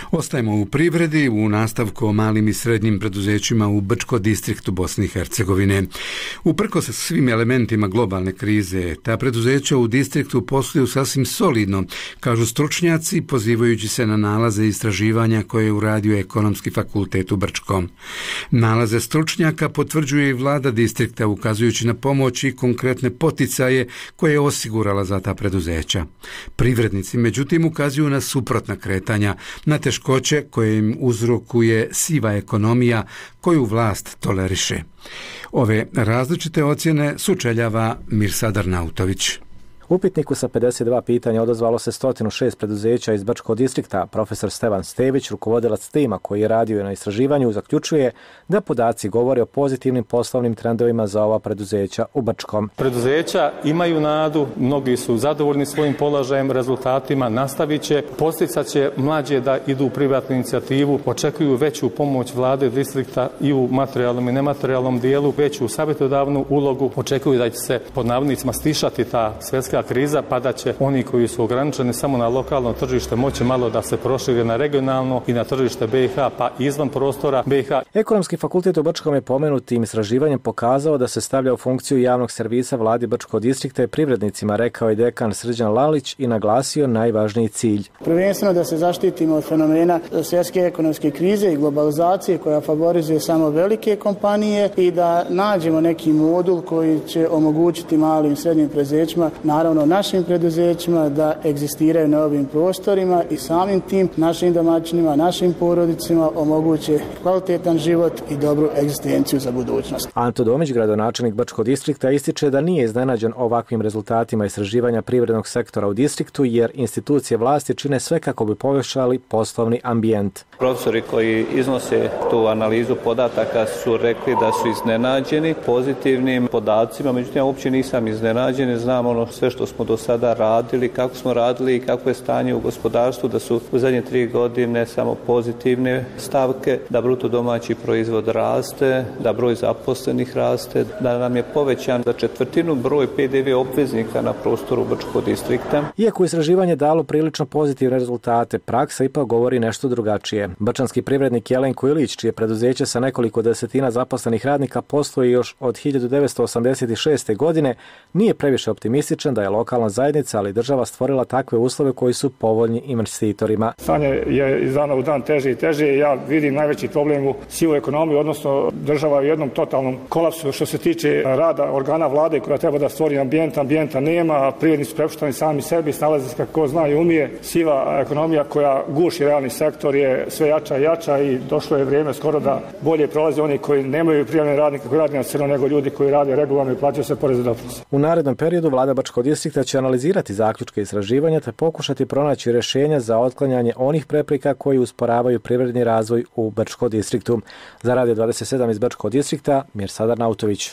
Ostajemo u privredi, u nastavku o malim i srednjim preduzećima u Brčko distriktu Bosne i Hercegovine. Uprkos svim elementima globalne krize, ta preduzeća u distriktu posluju sasvim solidno, kažu stručnjaci, pozivajući se na nalaze istraživanja koje je uradio Ekonomski fakultet u Brčkom. Nalaze stručnjaka potvrđuje i vlada distrikta, ukazujući na pomoć i konkretne poticaje koje je osigurala za ta preduzeća. Privrednici, međutim, ukazuju na suprotna kretanja, na teškoće koje im uzrokuje siva ekonomija koju vlast toleriše. Ove različite ocjene sučeljava Mirsadar Nautović. Upitniku sa pedeset dva pitanja odazvalo se sto šest preduzeća iz Brčkog distrikta. Profesor Stevan Stević, rukovodilac tima koji je radio na istraživanju, zaključuje da podaci govore o pozitivnim poslovnim trendovima za ova preduzeća u Brčkom. Preduzeća imaju nadu, mnogi su zadovoljni svojim položajem, rezultatima, nastavit će, posticat će mlađe da idu u privatnu inicijativu, očekuju veću pomoć vlade distrikta i u materijalnom i nematerijalnom dijelu, veću savjetodavnu ulogu, očekuju da će se pod navodnicima stišati ta svjetska kriza, pa da će oni koji su ograničeni samo na lokalno tržište moći malo da se prošire na regionalno i na tržište B i H, pa izvan prostora B i H. Ekonomski fakultet u Brčkom je pomenutim istraživanjem pokazao da se stavlja u funkciju javnog servisa vladi Brčkog distrikta i privrednicima, rekao je dekan Srđan Lalić i naglasio najvažniji cilj. Prvenstveno da se zaštitimo od fenomena svjetske ekonomske krize i globalizacije koja favorizuje samo velike kompanije i da nađemo neki modul koji će omogućiti malim i srednjim preduzećima, naravno našim preduzećima, da egzistiraju na ovim prostorima i samim tim našim domaćinima, našim porodicima omoguće kvalitetan život i dobru egzistenciju za budućnost. Anto Domić, gradonačelnik Brčkog distrikta, ističe da nije iznenađen ovakvim rezultatima istraživanja privrednog sektora u distriktu, jer institucije vlasti čine sve kako bi povećali poslovni ambijent. Profesori koji iznose tu analizu podataka su rekli da su iznenađeni pozitivnim podacima, međutim ja uopće nisam iznenađen, znam ono sve što smo do sada radili, kako smo radili i kako je stanje u gospodarstvu, da su u zadnje tri godine samo pozitivne stavke, da bruto domaći proizvod raste, da broj zaposlenih raste, da nam je povećan za četvrtinu broj P D V obveznika na prostoru Brčkog distrikta. Iako istraživanje dalo prilično pozitivne rezultate, praksa ipak govori nešto drugačije. Brčanski privrednik Jelenko Ilić, čije preduzeće sa nekoliko desetina zaposlenih radnika posluje još od hiljadu devetsto osamdeset šeste. godine, nije previše optimističan da je lokalna zajednica, ali država stvorila takve uslove koji su povoljni investitorima. Stanje je iz dana u dan teže i teže. Ja vidim najveći problem u sivoj ekonomiji, odnosno država u jednom totalnom kolapsu što se tiče rada organa vlade koja treba da stvori ambijent. Ambijenta nema, privrednici su prepušteni sami sebi, snalaze se kako zna i umije. Siva ekonomija koja guši realni sektor je sve jača i jača i došlo je vrijeme skoro da bolje prolaze oni koji nemaju prijavljene radnike koji rade na crno nego ljudi koji rade regularno i plaćaju se poreze i doprinose. U narednom periodu vlada Brčkog distrikta će analizirati zaključke istraživanja te pokušati pronaći rješenja za otklanjanje onih prepreka koji usporavaju privredni razvoj u Brčkom distriktu. Za Radio dvadeset sedam iz Brčkog distrikta, Mirsadar Nautović.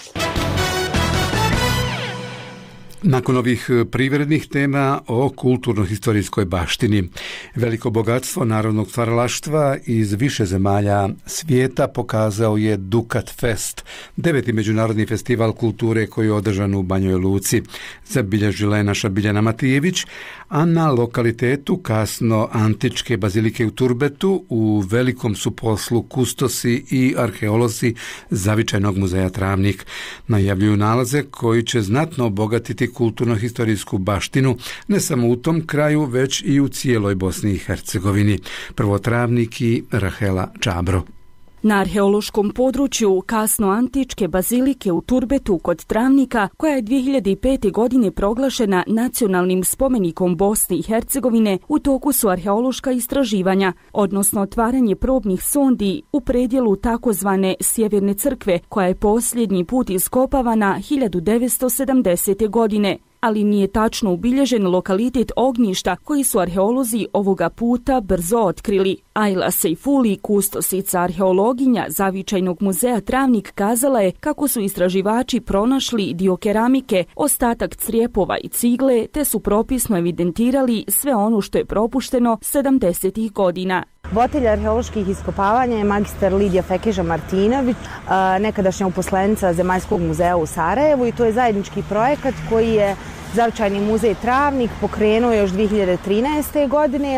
Nakon ovih privrednih tema o kulturno-historijskoj baštini, veliko bogatstvo narodnog stvaralaštva iz više zemalja svijeta pokazao je Dukat Fest, deveti međunarodni festival kulture koji je održan u Banjoj Luci. Zabilježila je naša Biljana Matijević, a na lokalitetu kasno antičke bazilike u Turbetu u velikom su poslu kustosi i arheolozi Zavičajnog muzeja Travnik. Najavljuju nalaze koji će znatno obogatiti kulturno-historijsku baštinu ne samo u tom kraju, već i u cijeloj Bosni i Hercegovini. Prvo Travnik i Rahela Čabro. Na arheološkom području kasno-antičke bazilike u Turbetu kod Travnika, koja je dvije hiljade pete. godine proglašena nacionalnim spomenikom Bosne i Hercegovine, u toku su arheološka istraživanja, odnosno otvaranje probnih sondi u predjelu takozvane Sjeverne crkve, koja je posljednji put iskopavana hiljadu devetsto sedamdesete. godine. Ali nije tačno ubilježen lokalitet ognjišta koji su arheolozi ovoga puta brzo otkrili. Ajla Sejfuli, kustosica arheologinja Zavičajnog muzeja Travnik, kazala je kako su istraživači pronašli dio keramike, ostatak crijepova i cigle, te su propisno evidentirali sve ono što je propušteno sedamdesetih godina. Voditelj arheoloških iskopavanja je magistar Lidija Fekeža Martinović, nekadašnja uposlenica Zemaljskog muzeja u Sarajevu, i to je zajednički projekat koji je Zavičajni muzej Travnik pokrenuo još dvije hiljade trinaeste. godine.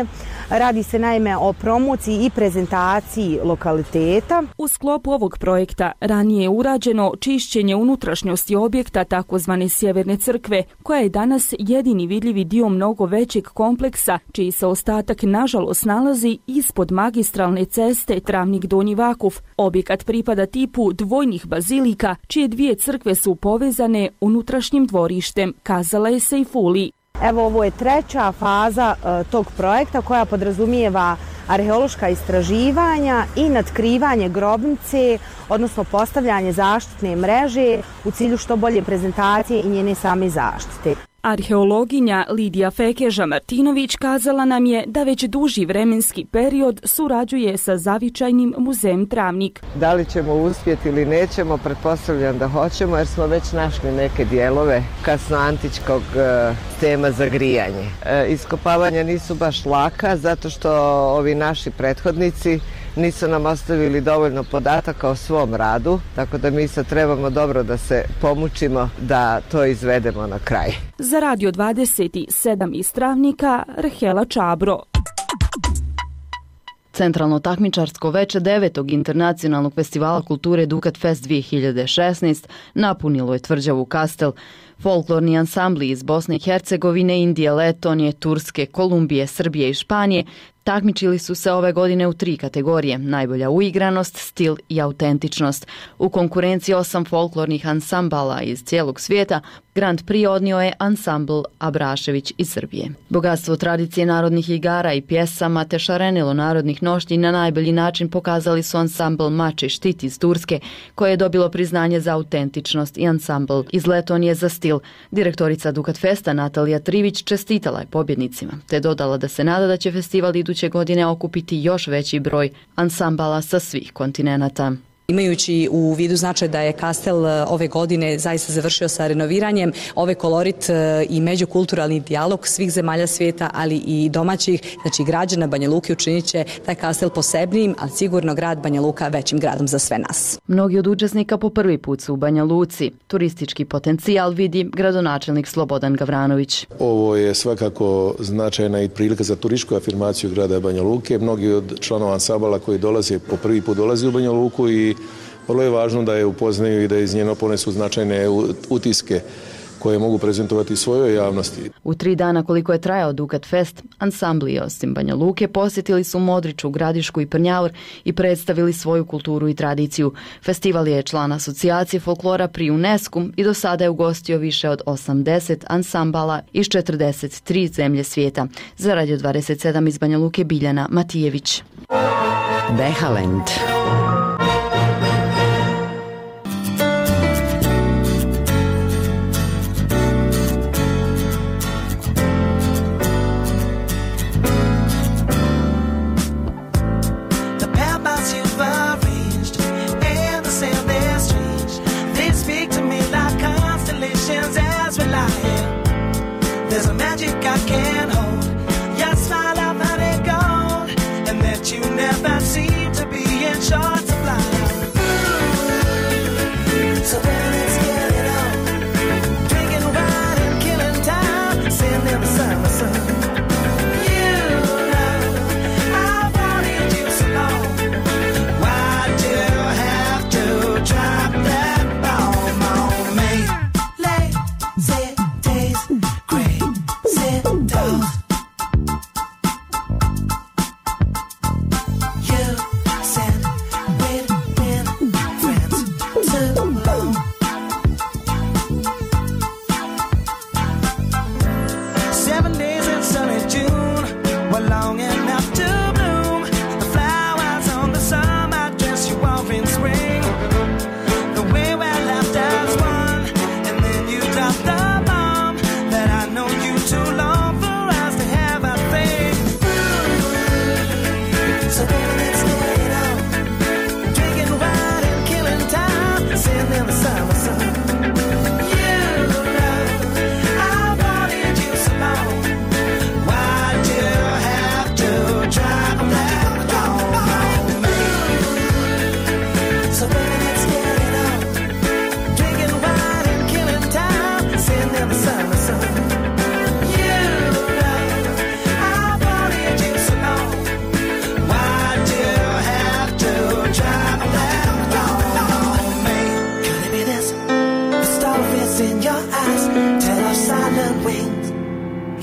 Radi se naime o promociji i prezentaciji lokaliteta. U sklopu ovog projekta ranije je urađeno čišćenje unutrašnjosti objekta takozvane Sjeverne crkve, koja je danas jedini vidljivi dio mnogo većeg kompleksa, čiji se ostatak nažalost nalazi ispod magistralne ceste Travnik-Donji Vakuf. Objekat pripada tipu dvojnih bazilika, čije dvije crkve su povezane unutrašnjim dvorištem, kazala je Sejfuli. Evo, ovo je treća faza e, tog projekta koja podrazumijeva arheološka istraživanja i natkrivanje grobnice, odnosno postavljanje zaštitne mreže u cilju što bolje prezentacije i njene same zaštite. Arheologinja Lidija Fekeža-Martinović kazala nam je da već duži vremenski period surađuje sa zavičajnim muzejem Travnik. Da li ćemo uspjeti ili nećemo, pretpostavljam da hoćemo, jer smo već našli neke dijelove kasnoantičkog e, sistema za grijanje. E, iskopavanja nisu baš laka, zato što ovi naši prethodnici nisu nam ostavili dovoljno podataka o svom radu, tako da mi sad trebamo dobro da se pomučimo da to izvedemo na kraj. Za Radio dvadeset sedam iz Travnika, Rahela Čabro. Centralno takmičarsko veče devetog internacionalnog festivala kulture Dukat Fest dvije hiljade šesnaest napunilo je tvrđavu Kastel. Folklorni ansambli iz Bosne i Hercegovine, Indije, Letonije, Turske, Kolumbije, Srbije i Španije takmičili su se ove godine u tri kategorije: najbolja uigranost, stil i autentičnost. U konkurenciji osam folklornih ansambala iz cijelog svijeta Grand Prix odnio je ansambl Abrašević iz Srbije. Bogatstvo tradicije narodnih igara i pjesama te šarenilo narodnih nošnji na najbolji način pokazali su ansambl Mač i Štit iz Turske, koje je dobilo priznanje za autentičnost, i ansambl iz Letonije za stil. Direktorica Dukat Festa Natalija Trivić čestitala je pobjednicima, te dodala da se nada da će festival iduće godine okupiti još veći broj ansambala sa svih kontinenata. Imajući u vidu značaj da je Kastel ove godine zaista završio sa renoviranjem, ovaj kolorit i međukulturalni dijalog svih zemalja svijeta, ali i domaćih, znači građana Banja Luke, učinit će taj Kastel posebnijim, ali sigurno grad Banja Luka većim gradom za sve nas. Mnogi od učesnika po prvi put su u Banja Luci. Turistički potencijal vidi gradonačelnik Slobodan Gavranović. Ovo je svakako značajna i prilika za turističku afirmaciju grada Banja Luke. Mnogi od članova ansambala koji dolaze po prvi put dolaze u Banja Luku i vrlo je važno da je upoznaju i da iz njeno ponesu značajne utiske koje mogu prezentovati svojoj javnosti. U tri dana koliko je trajao Dukat Fest, ansambli osim Banja Luke posjetili su Modriču, Gradišku i Prnjaur i predstavili svoju kulturu i tradiciju. Festival je član asocijacije folklora pri UNESCO i do sada je ugostio više od osamdeset ansambala iz četrdeset tri zemlje svijeta. Za Radio dvadeset sedam iz Banja Luke, Biljana Matijević. Behalend. There's a magic I can't hold. Your smile, I've had it gold, and that you never seem to be in short.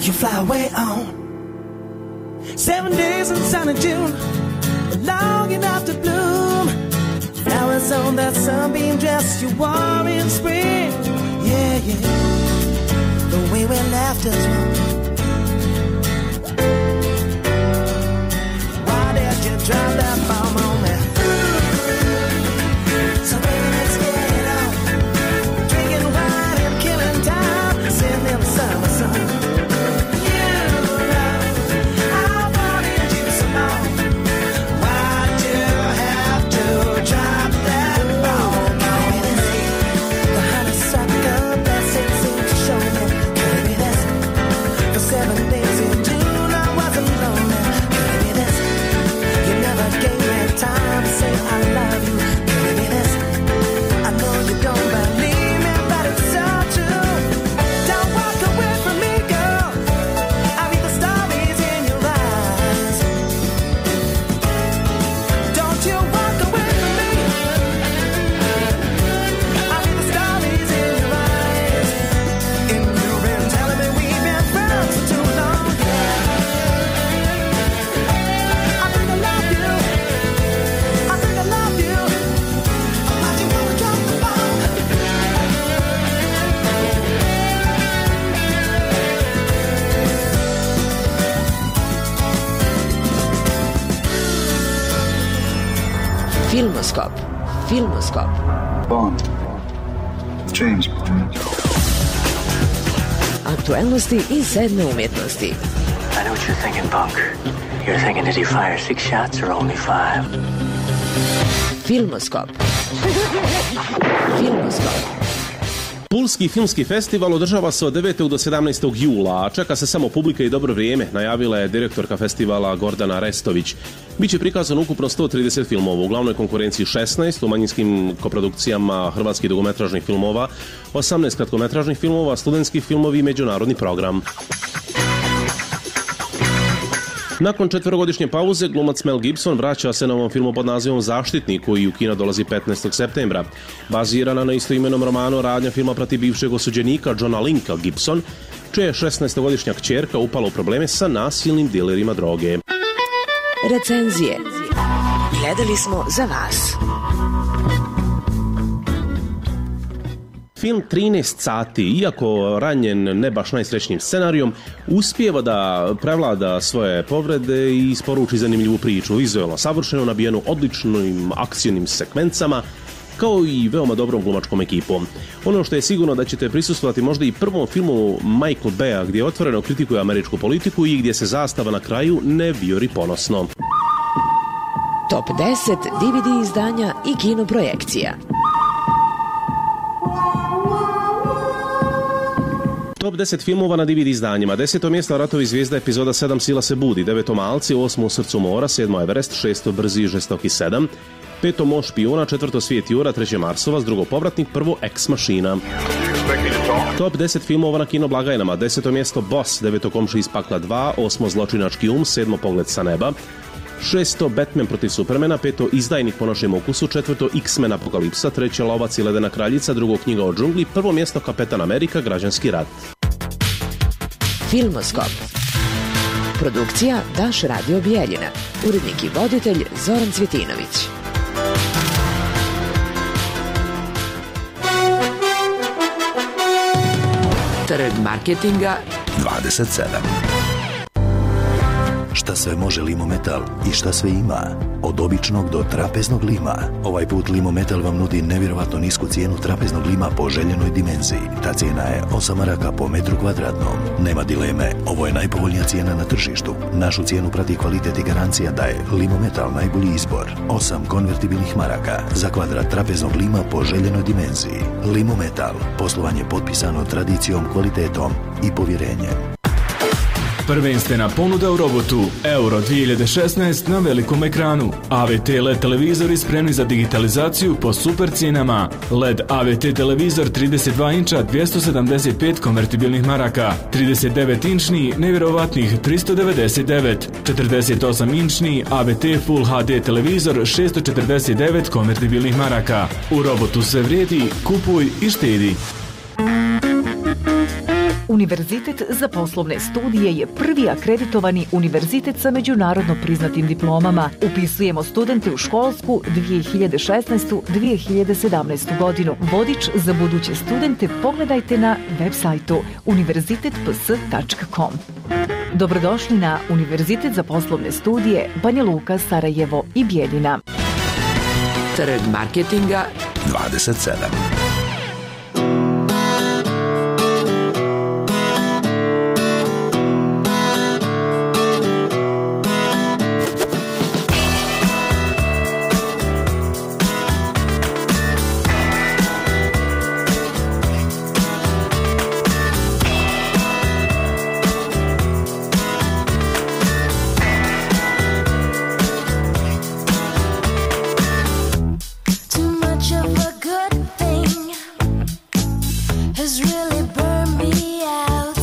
you fly away on. Seven days in sunny June, long enough to bloom. Flowers on that sunbeam dress you wore in spring. Yeah, yeah, the way we left us wrong. Why did you drop that bomb on me? So baby, let's get it on. Drinking wine and killing time, sitting in the summer sun. You know I wanted you so long. Why'd you have to drop that bomb on me? The honeysuckle blessing seemed to show me. Could it be this? For seven days in June I wasn't lonely. Could it be this? You never gave me time to say I love you. Could it be this? I know you don't believe me, but it's so true. Don't walk away from me, girl. I read the stories in your eyes. Don't you walk away from me. I read the stories in your eyes. And you've been telling me we've been friends for too long. I think I love you. I think I love you. Why'd you wanna drop the bomb? Filmoskop. Filmoskop. Bond. James Bond. Aktuelnosti iz sedme umjetnosti. I know what you're thinking, Bunk. You're thinking, did he fire six shots or only five? Filmoskop. Filmoskop. Pulski filmski festival održava se od devetog do sedamnaestog jula, a čeka se samo publika i dobro vrijeme, najavila je direktorka festivala Gordana Restović. Biće prikazano ukupno sto trideset filmova, u glavnoj konkurenciji šesnaest, u manjinskim koprodukcijama hrvatskih dugometražnih filmova, osamnaest kratkometražnih filmova, studentskih filmovi i međunarodni program. Nakon četverogodišnje pauze, glumac Mel Gibson vraća se na ovom filmu pod nazivom Zaštitnik, koji u kino dolazi petnaestog septembra. Bazirana na istoimenom romanu radnja filma protiv bivšeg osuđenika Johna Linka Gibson, čija je šesnaestogodišnja kćerka upala u probleme sa nasilnim dilerima droge. Recenzije. Gledali smo za vas. Film trinaest sati, iako ranjen ne baš najsrećnijim scenarijom, uspijeva da prevlada svoje povrede i isporuči zanimljivu priču, vizuelno savršeno nabijenu odličnim akcijnim sekvencama, kao i veoma dobrom glumačkom ekipom. Ono što je sigurno da ćete prisustvovati možda i prvom filmu Michael Baya, gdje otvoreno kritikuje američku politiku i gdje se zastava na kraju ne vijori ponosno. Top deset D V D izdanja i kino projekcija. Top deset filmova na D V D izdanjima. Deseto mjesto Ratovi zvijezda, epizoda sedam Sila se budi, deveto Malci, osmo U srcu mora, sedmo Everest, šesto Brzi i žestoki sedam, peto Mož špijuna, četvrto Svijet Jura, treće Marsovac, drugo Povratnik, prvo Ex mašina. Top deset filmova na kino blagajnama. Deseto mjesto Boss, deveto Komši iz pakla dva, osmo Zločinački um, sedmo Pogled sa neba, šesto Batman protiv Supermana, peto Izdajnik po našem okusu, četvrto X-Men Apokalipsa, treće Lovac i ledena kraljica, drugo Knjiga o džungli, prvo mjesto Kapetan Amerika, Građanski rat. Filmoskop. Produkcija Daš Radio Bijeljina. Urednik i voditelj Zoran Cvjetinović. Trg marketinga dvadeset sedam. Šta sve može Limometal i šta sve ima? Od običnog do trapeznog lima. Ovaj put Limometal vam nudi nevjerovatno nisku cijenu trapeznog lima po željenoj dimenziji. Ta cijena je osam maraka po metru kvadratnom. Nema dileme, ovo je najpovoljnija cijena na tržištu. Našu cijenu prati kvalitet i garancija da je Limometal najbolji izbor. osam konvertibilnih maraka za kvadrat trapeznog lima po željenoj dimenziji. Limometal, poslovanje potpisano tradicijom, kvalitetom i povjerenjem. Prvenstvena ponuda u robotu Euro dvije hiljade šesnaest na velikom ekranu. A V T L E D televizori spremni za digitalizaciju po super cijenama. L E D A V T televizor trideset dva inča dvjesto sedamdeset pet konvertibilnih maraka. trideset devet inčni nevjerovatnih tristo devedeset devet. četrdeset osam inčni A V T Full H D televizor šesto četrdeset devet konvertibilnih maraka. U robotu se vrijedi, kupuj i štedi. Univerzitet za poslovne studije je prvi akreditovani univerzitet sa međunarodno priznatim diplomama. Upisujemo studente u školsku dvije hiljade šesnaestu dvije hiljade sedamnaestu godinu. Vodič za buduće studente pogledajte na web sajtu univerzitet p s tačka com. Dobrodošli na Univerzitet za poslovne studije Banja Luka, Sarajevo i Bijeljina. Trg marketinga dvadeset sedam. Too much of a good thing has really burned me out.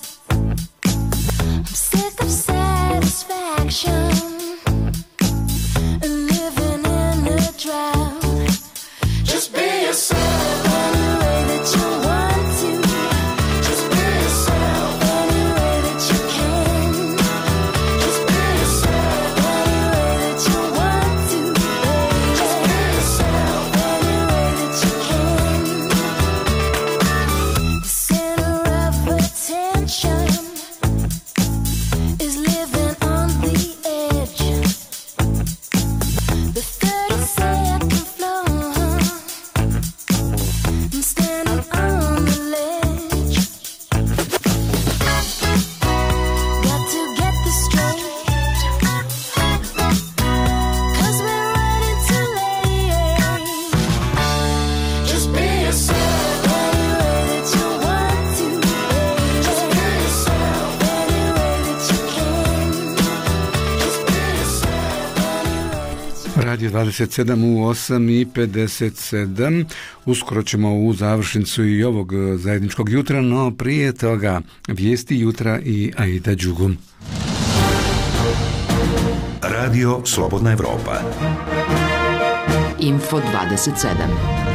I'm sick of satisfaction and living in a drought. Just be yourself any way that you want to. Just be yourself any way that you can. Just be yourself any way that you want to. Just be yourself any way that you can. The center of attention is living on the edge. The thirty second floor. I'm standing on the ledge. Got to get this straight. 'Cause we're running too late. Just be yourself any way that you want to. Just be yourself any way that you can. Just be yourself any way that you Radio dvadeset sedam u osam i pedeset sedam. Uskoro ćemo u završnicu i ovog zajedničkog jutra, no prije toga vijesti jutra i Aida Đugum. Radio Slobodna Evropa. Info dvadeset sedam.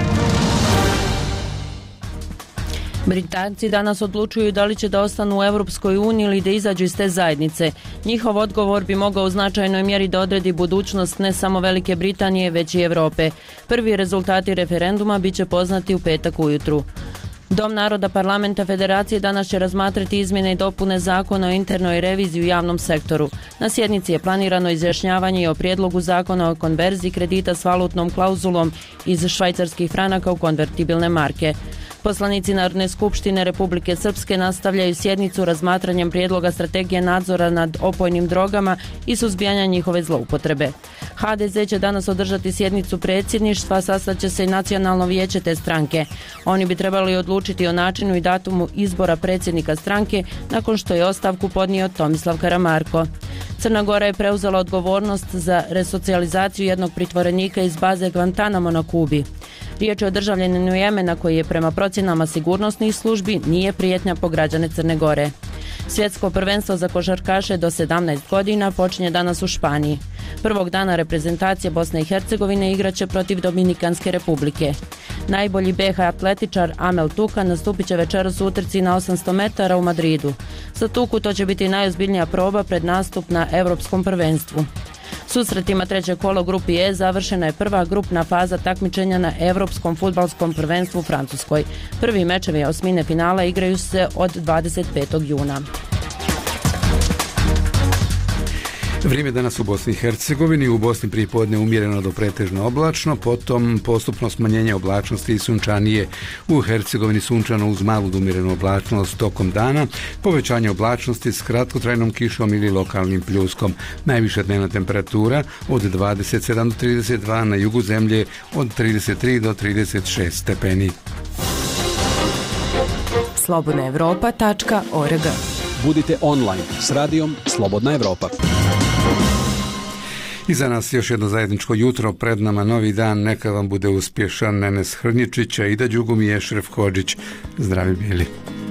Britanci danas odlučuju da li će da ostanu u Europskoj uniji ili da izađu iz te zajednice. Njihov odgovor bi mogao u značajnoj mjeri da odredi budućnost ne samo Velike Britanije, već i Europe. Prvi rezultati referenduma bit će poznati u petak ujutru. Dom naroda parlamenta Federacije danas će razmatrati izmjene i dopune zakona o internoj reviziji u javnom sektoru. Na sjednici je planirano izjašnjavanje i o prijedlogu zakona o konverziji kredita s valutnom klauzulom iz švajcarskih franaka u konvertibilne marke. Poslanici Narodne skupštine Republike Srpske nastavljaju sjednicu razmatranjem prijedloga strategije nadzora nad opojnim drogama i suzbijanja njihove zloupotrebe. ha de ze će danas održati sjednicu predsjedništva, sastaće se i nacionalno vijeće te stranke. Oni bi trebali odlučiti o načinu i datumu izbora predsjednika stranke nakon što je ostavku podnio Tomislav Karamarko. Crna Gora je preuzela odgovornost za resocijalizaciju jednog pritvorenika iz baze Guantanamo na Kubi. Riječ je o državljaninu Jemena koji je prema procjenama sigurnosnih službi nije prijetnja po građane Crne Gore. Svjetsko prvenstvo za košarkaše do sedamnaest godina počinje danas u Španiji. Prvog dana reprezentacije Bosne i Hercegovine igraće protiv Dominikanske republike. Najbolji be ha atletičar Amel Tuka nastupit će večeras u utrci na osamsto metara u Madridu. Za Tuku to će biti najozbiljnija proba pred nastup na Europskom prvenstvu. Susretima trećeg kola u grupi E završena je prva grupna faza takmičenja na Europskom fudbalskom prvenstvu u Francuskoj. Prvi mečevi osmine finala igraju se od dvadeset petog juna. Vrijeme danas u Bosni i Hercegovini. U Bosni prije podne umjereno do pretežno oblačno, potom postupno smanjenje oblačnosti i sunčanije. U Hercegovini sunčano uz malu do umjerenu oblačnost tokom dana, povećanje oblačnosti s kratkotrajnom kišom ili lokalnim pljuskom. Najviša dnevna temperatura od dvadeset sedam do trideset dva, na jugu zemlje od trideset tri do trideset šest stepeni. slobodna evropa tačka org. Budite online s radijom Slobodna Evropa. I za nas još jedno zajedničko jutro, pred nama novi dan, neka vam bude uspješan. Nenes Hrnjičić, Aida Đugum i Ešref Hodžić. Zdravi bili.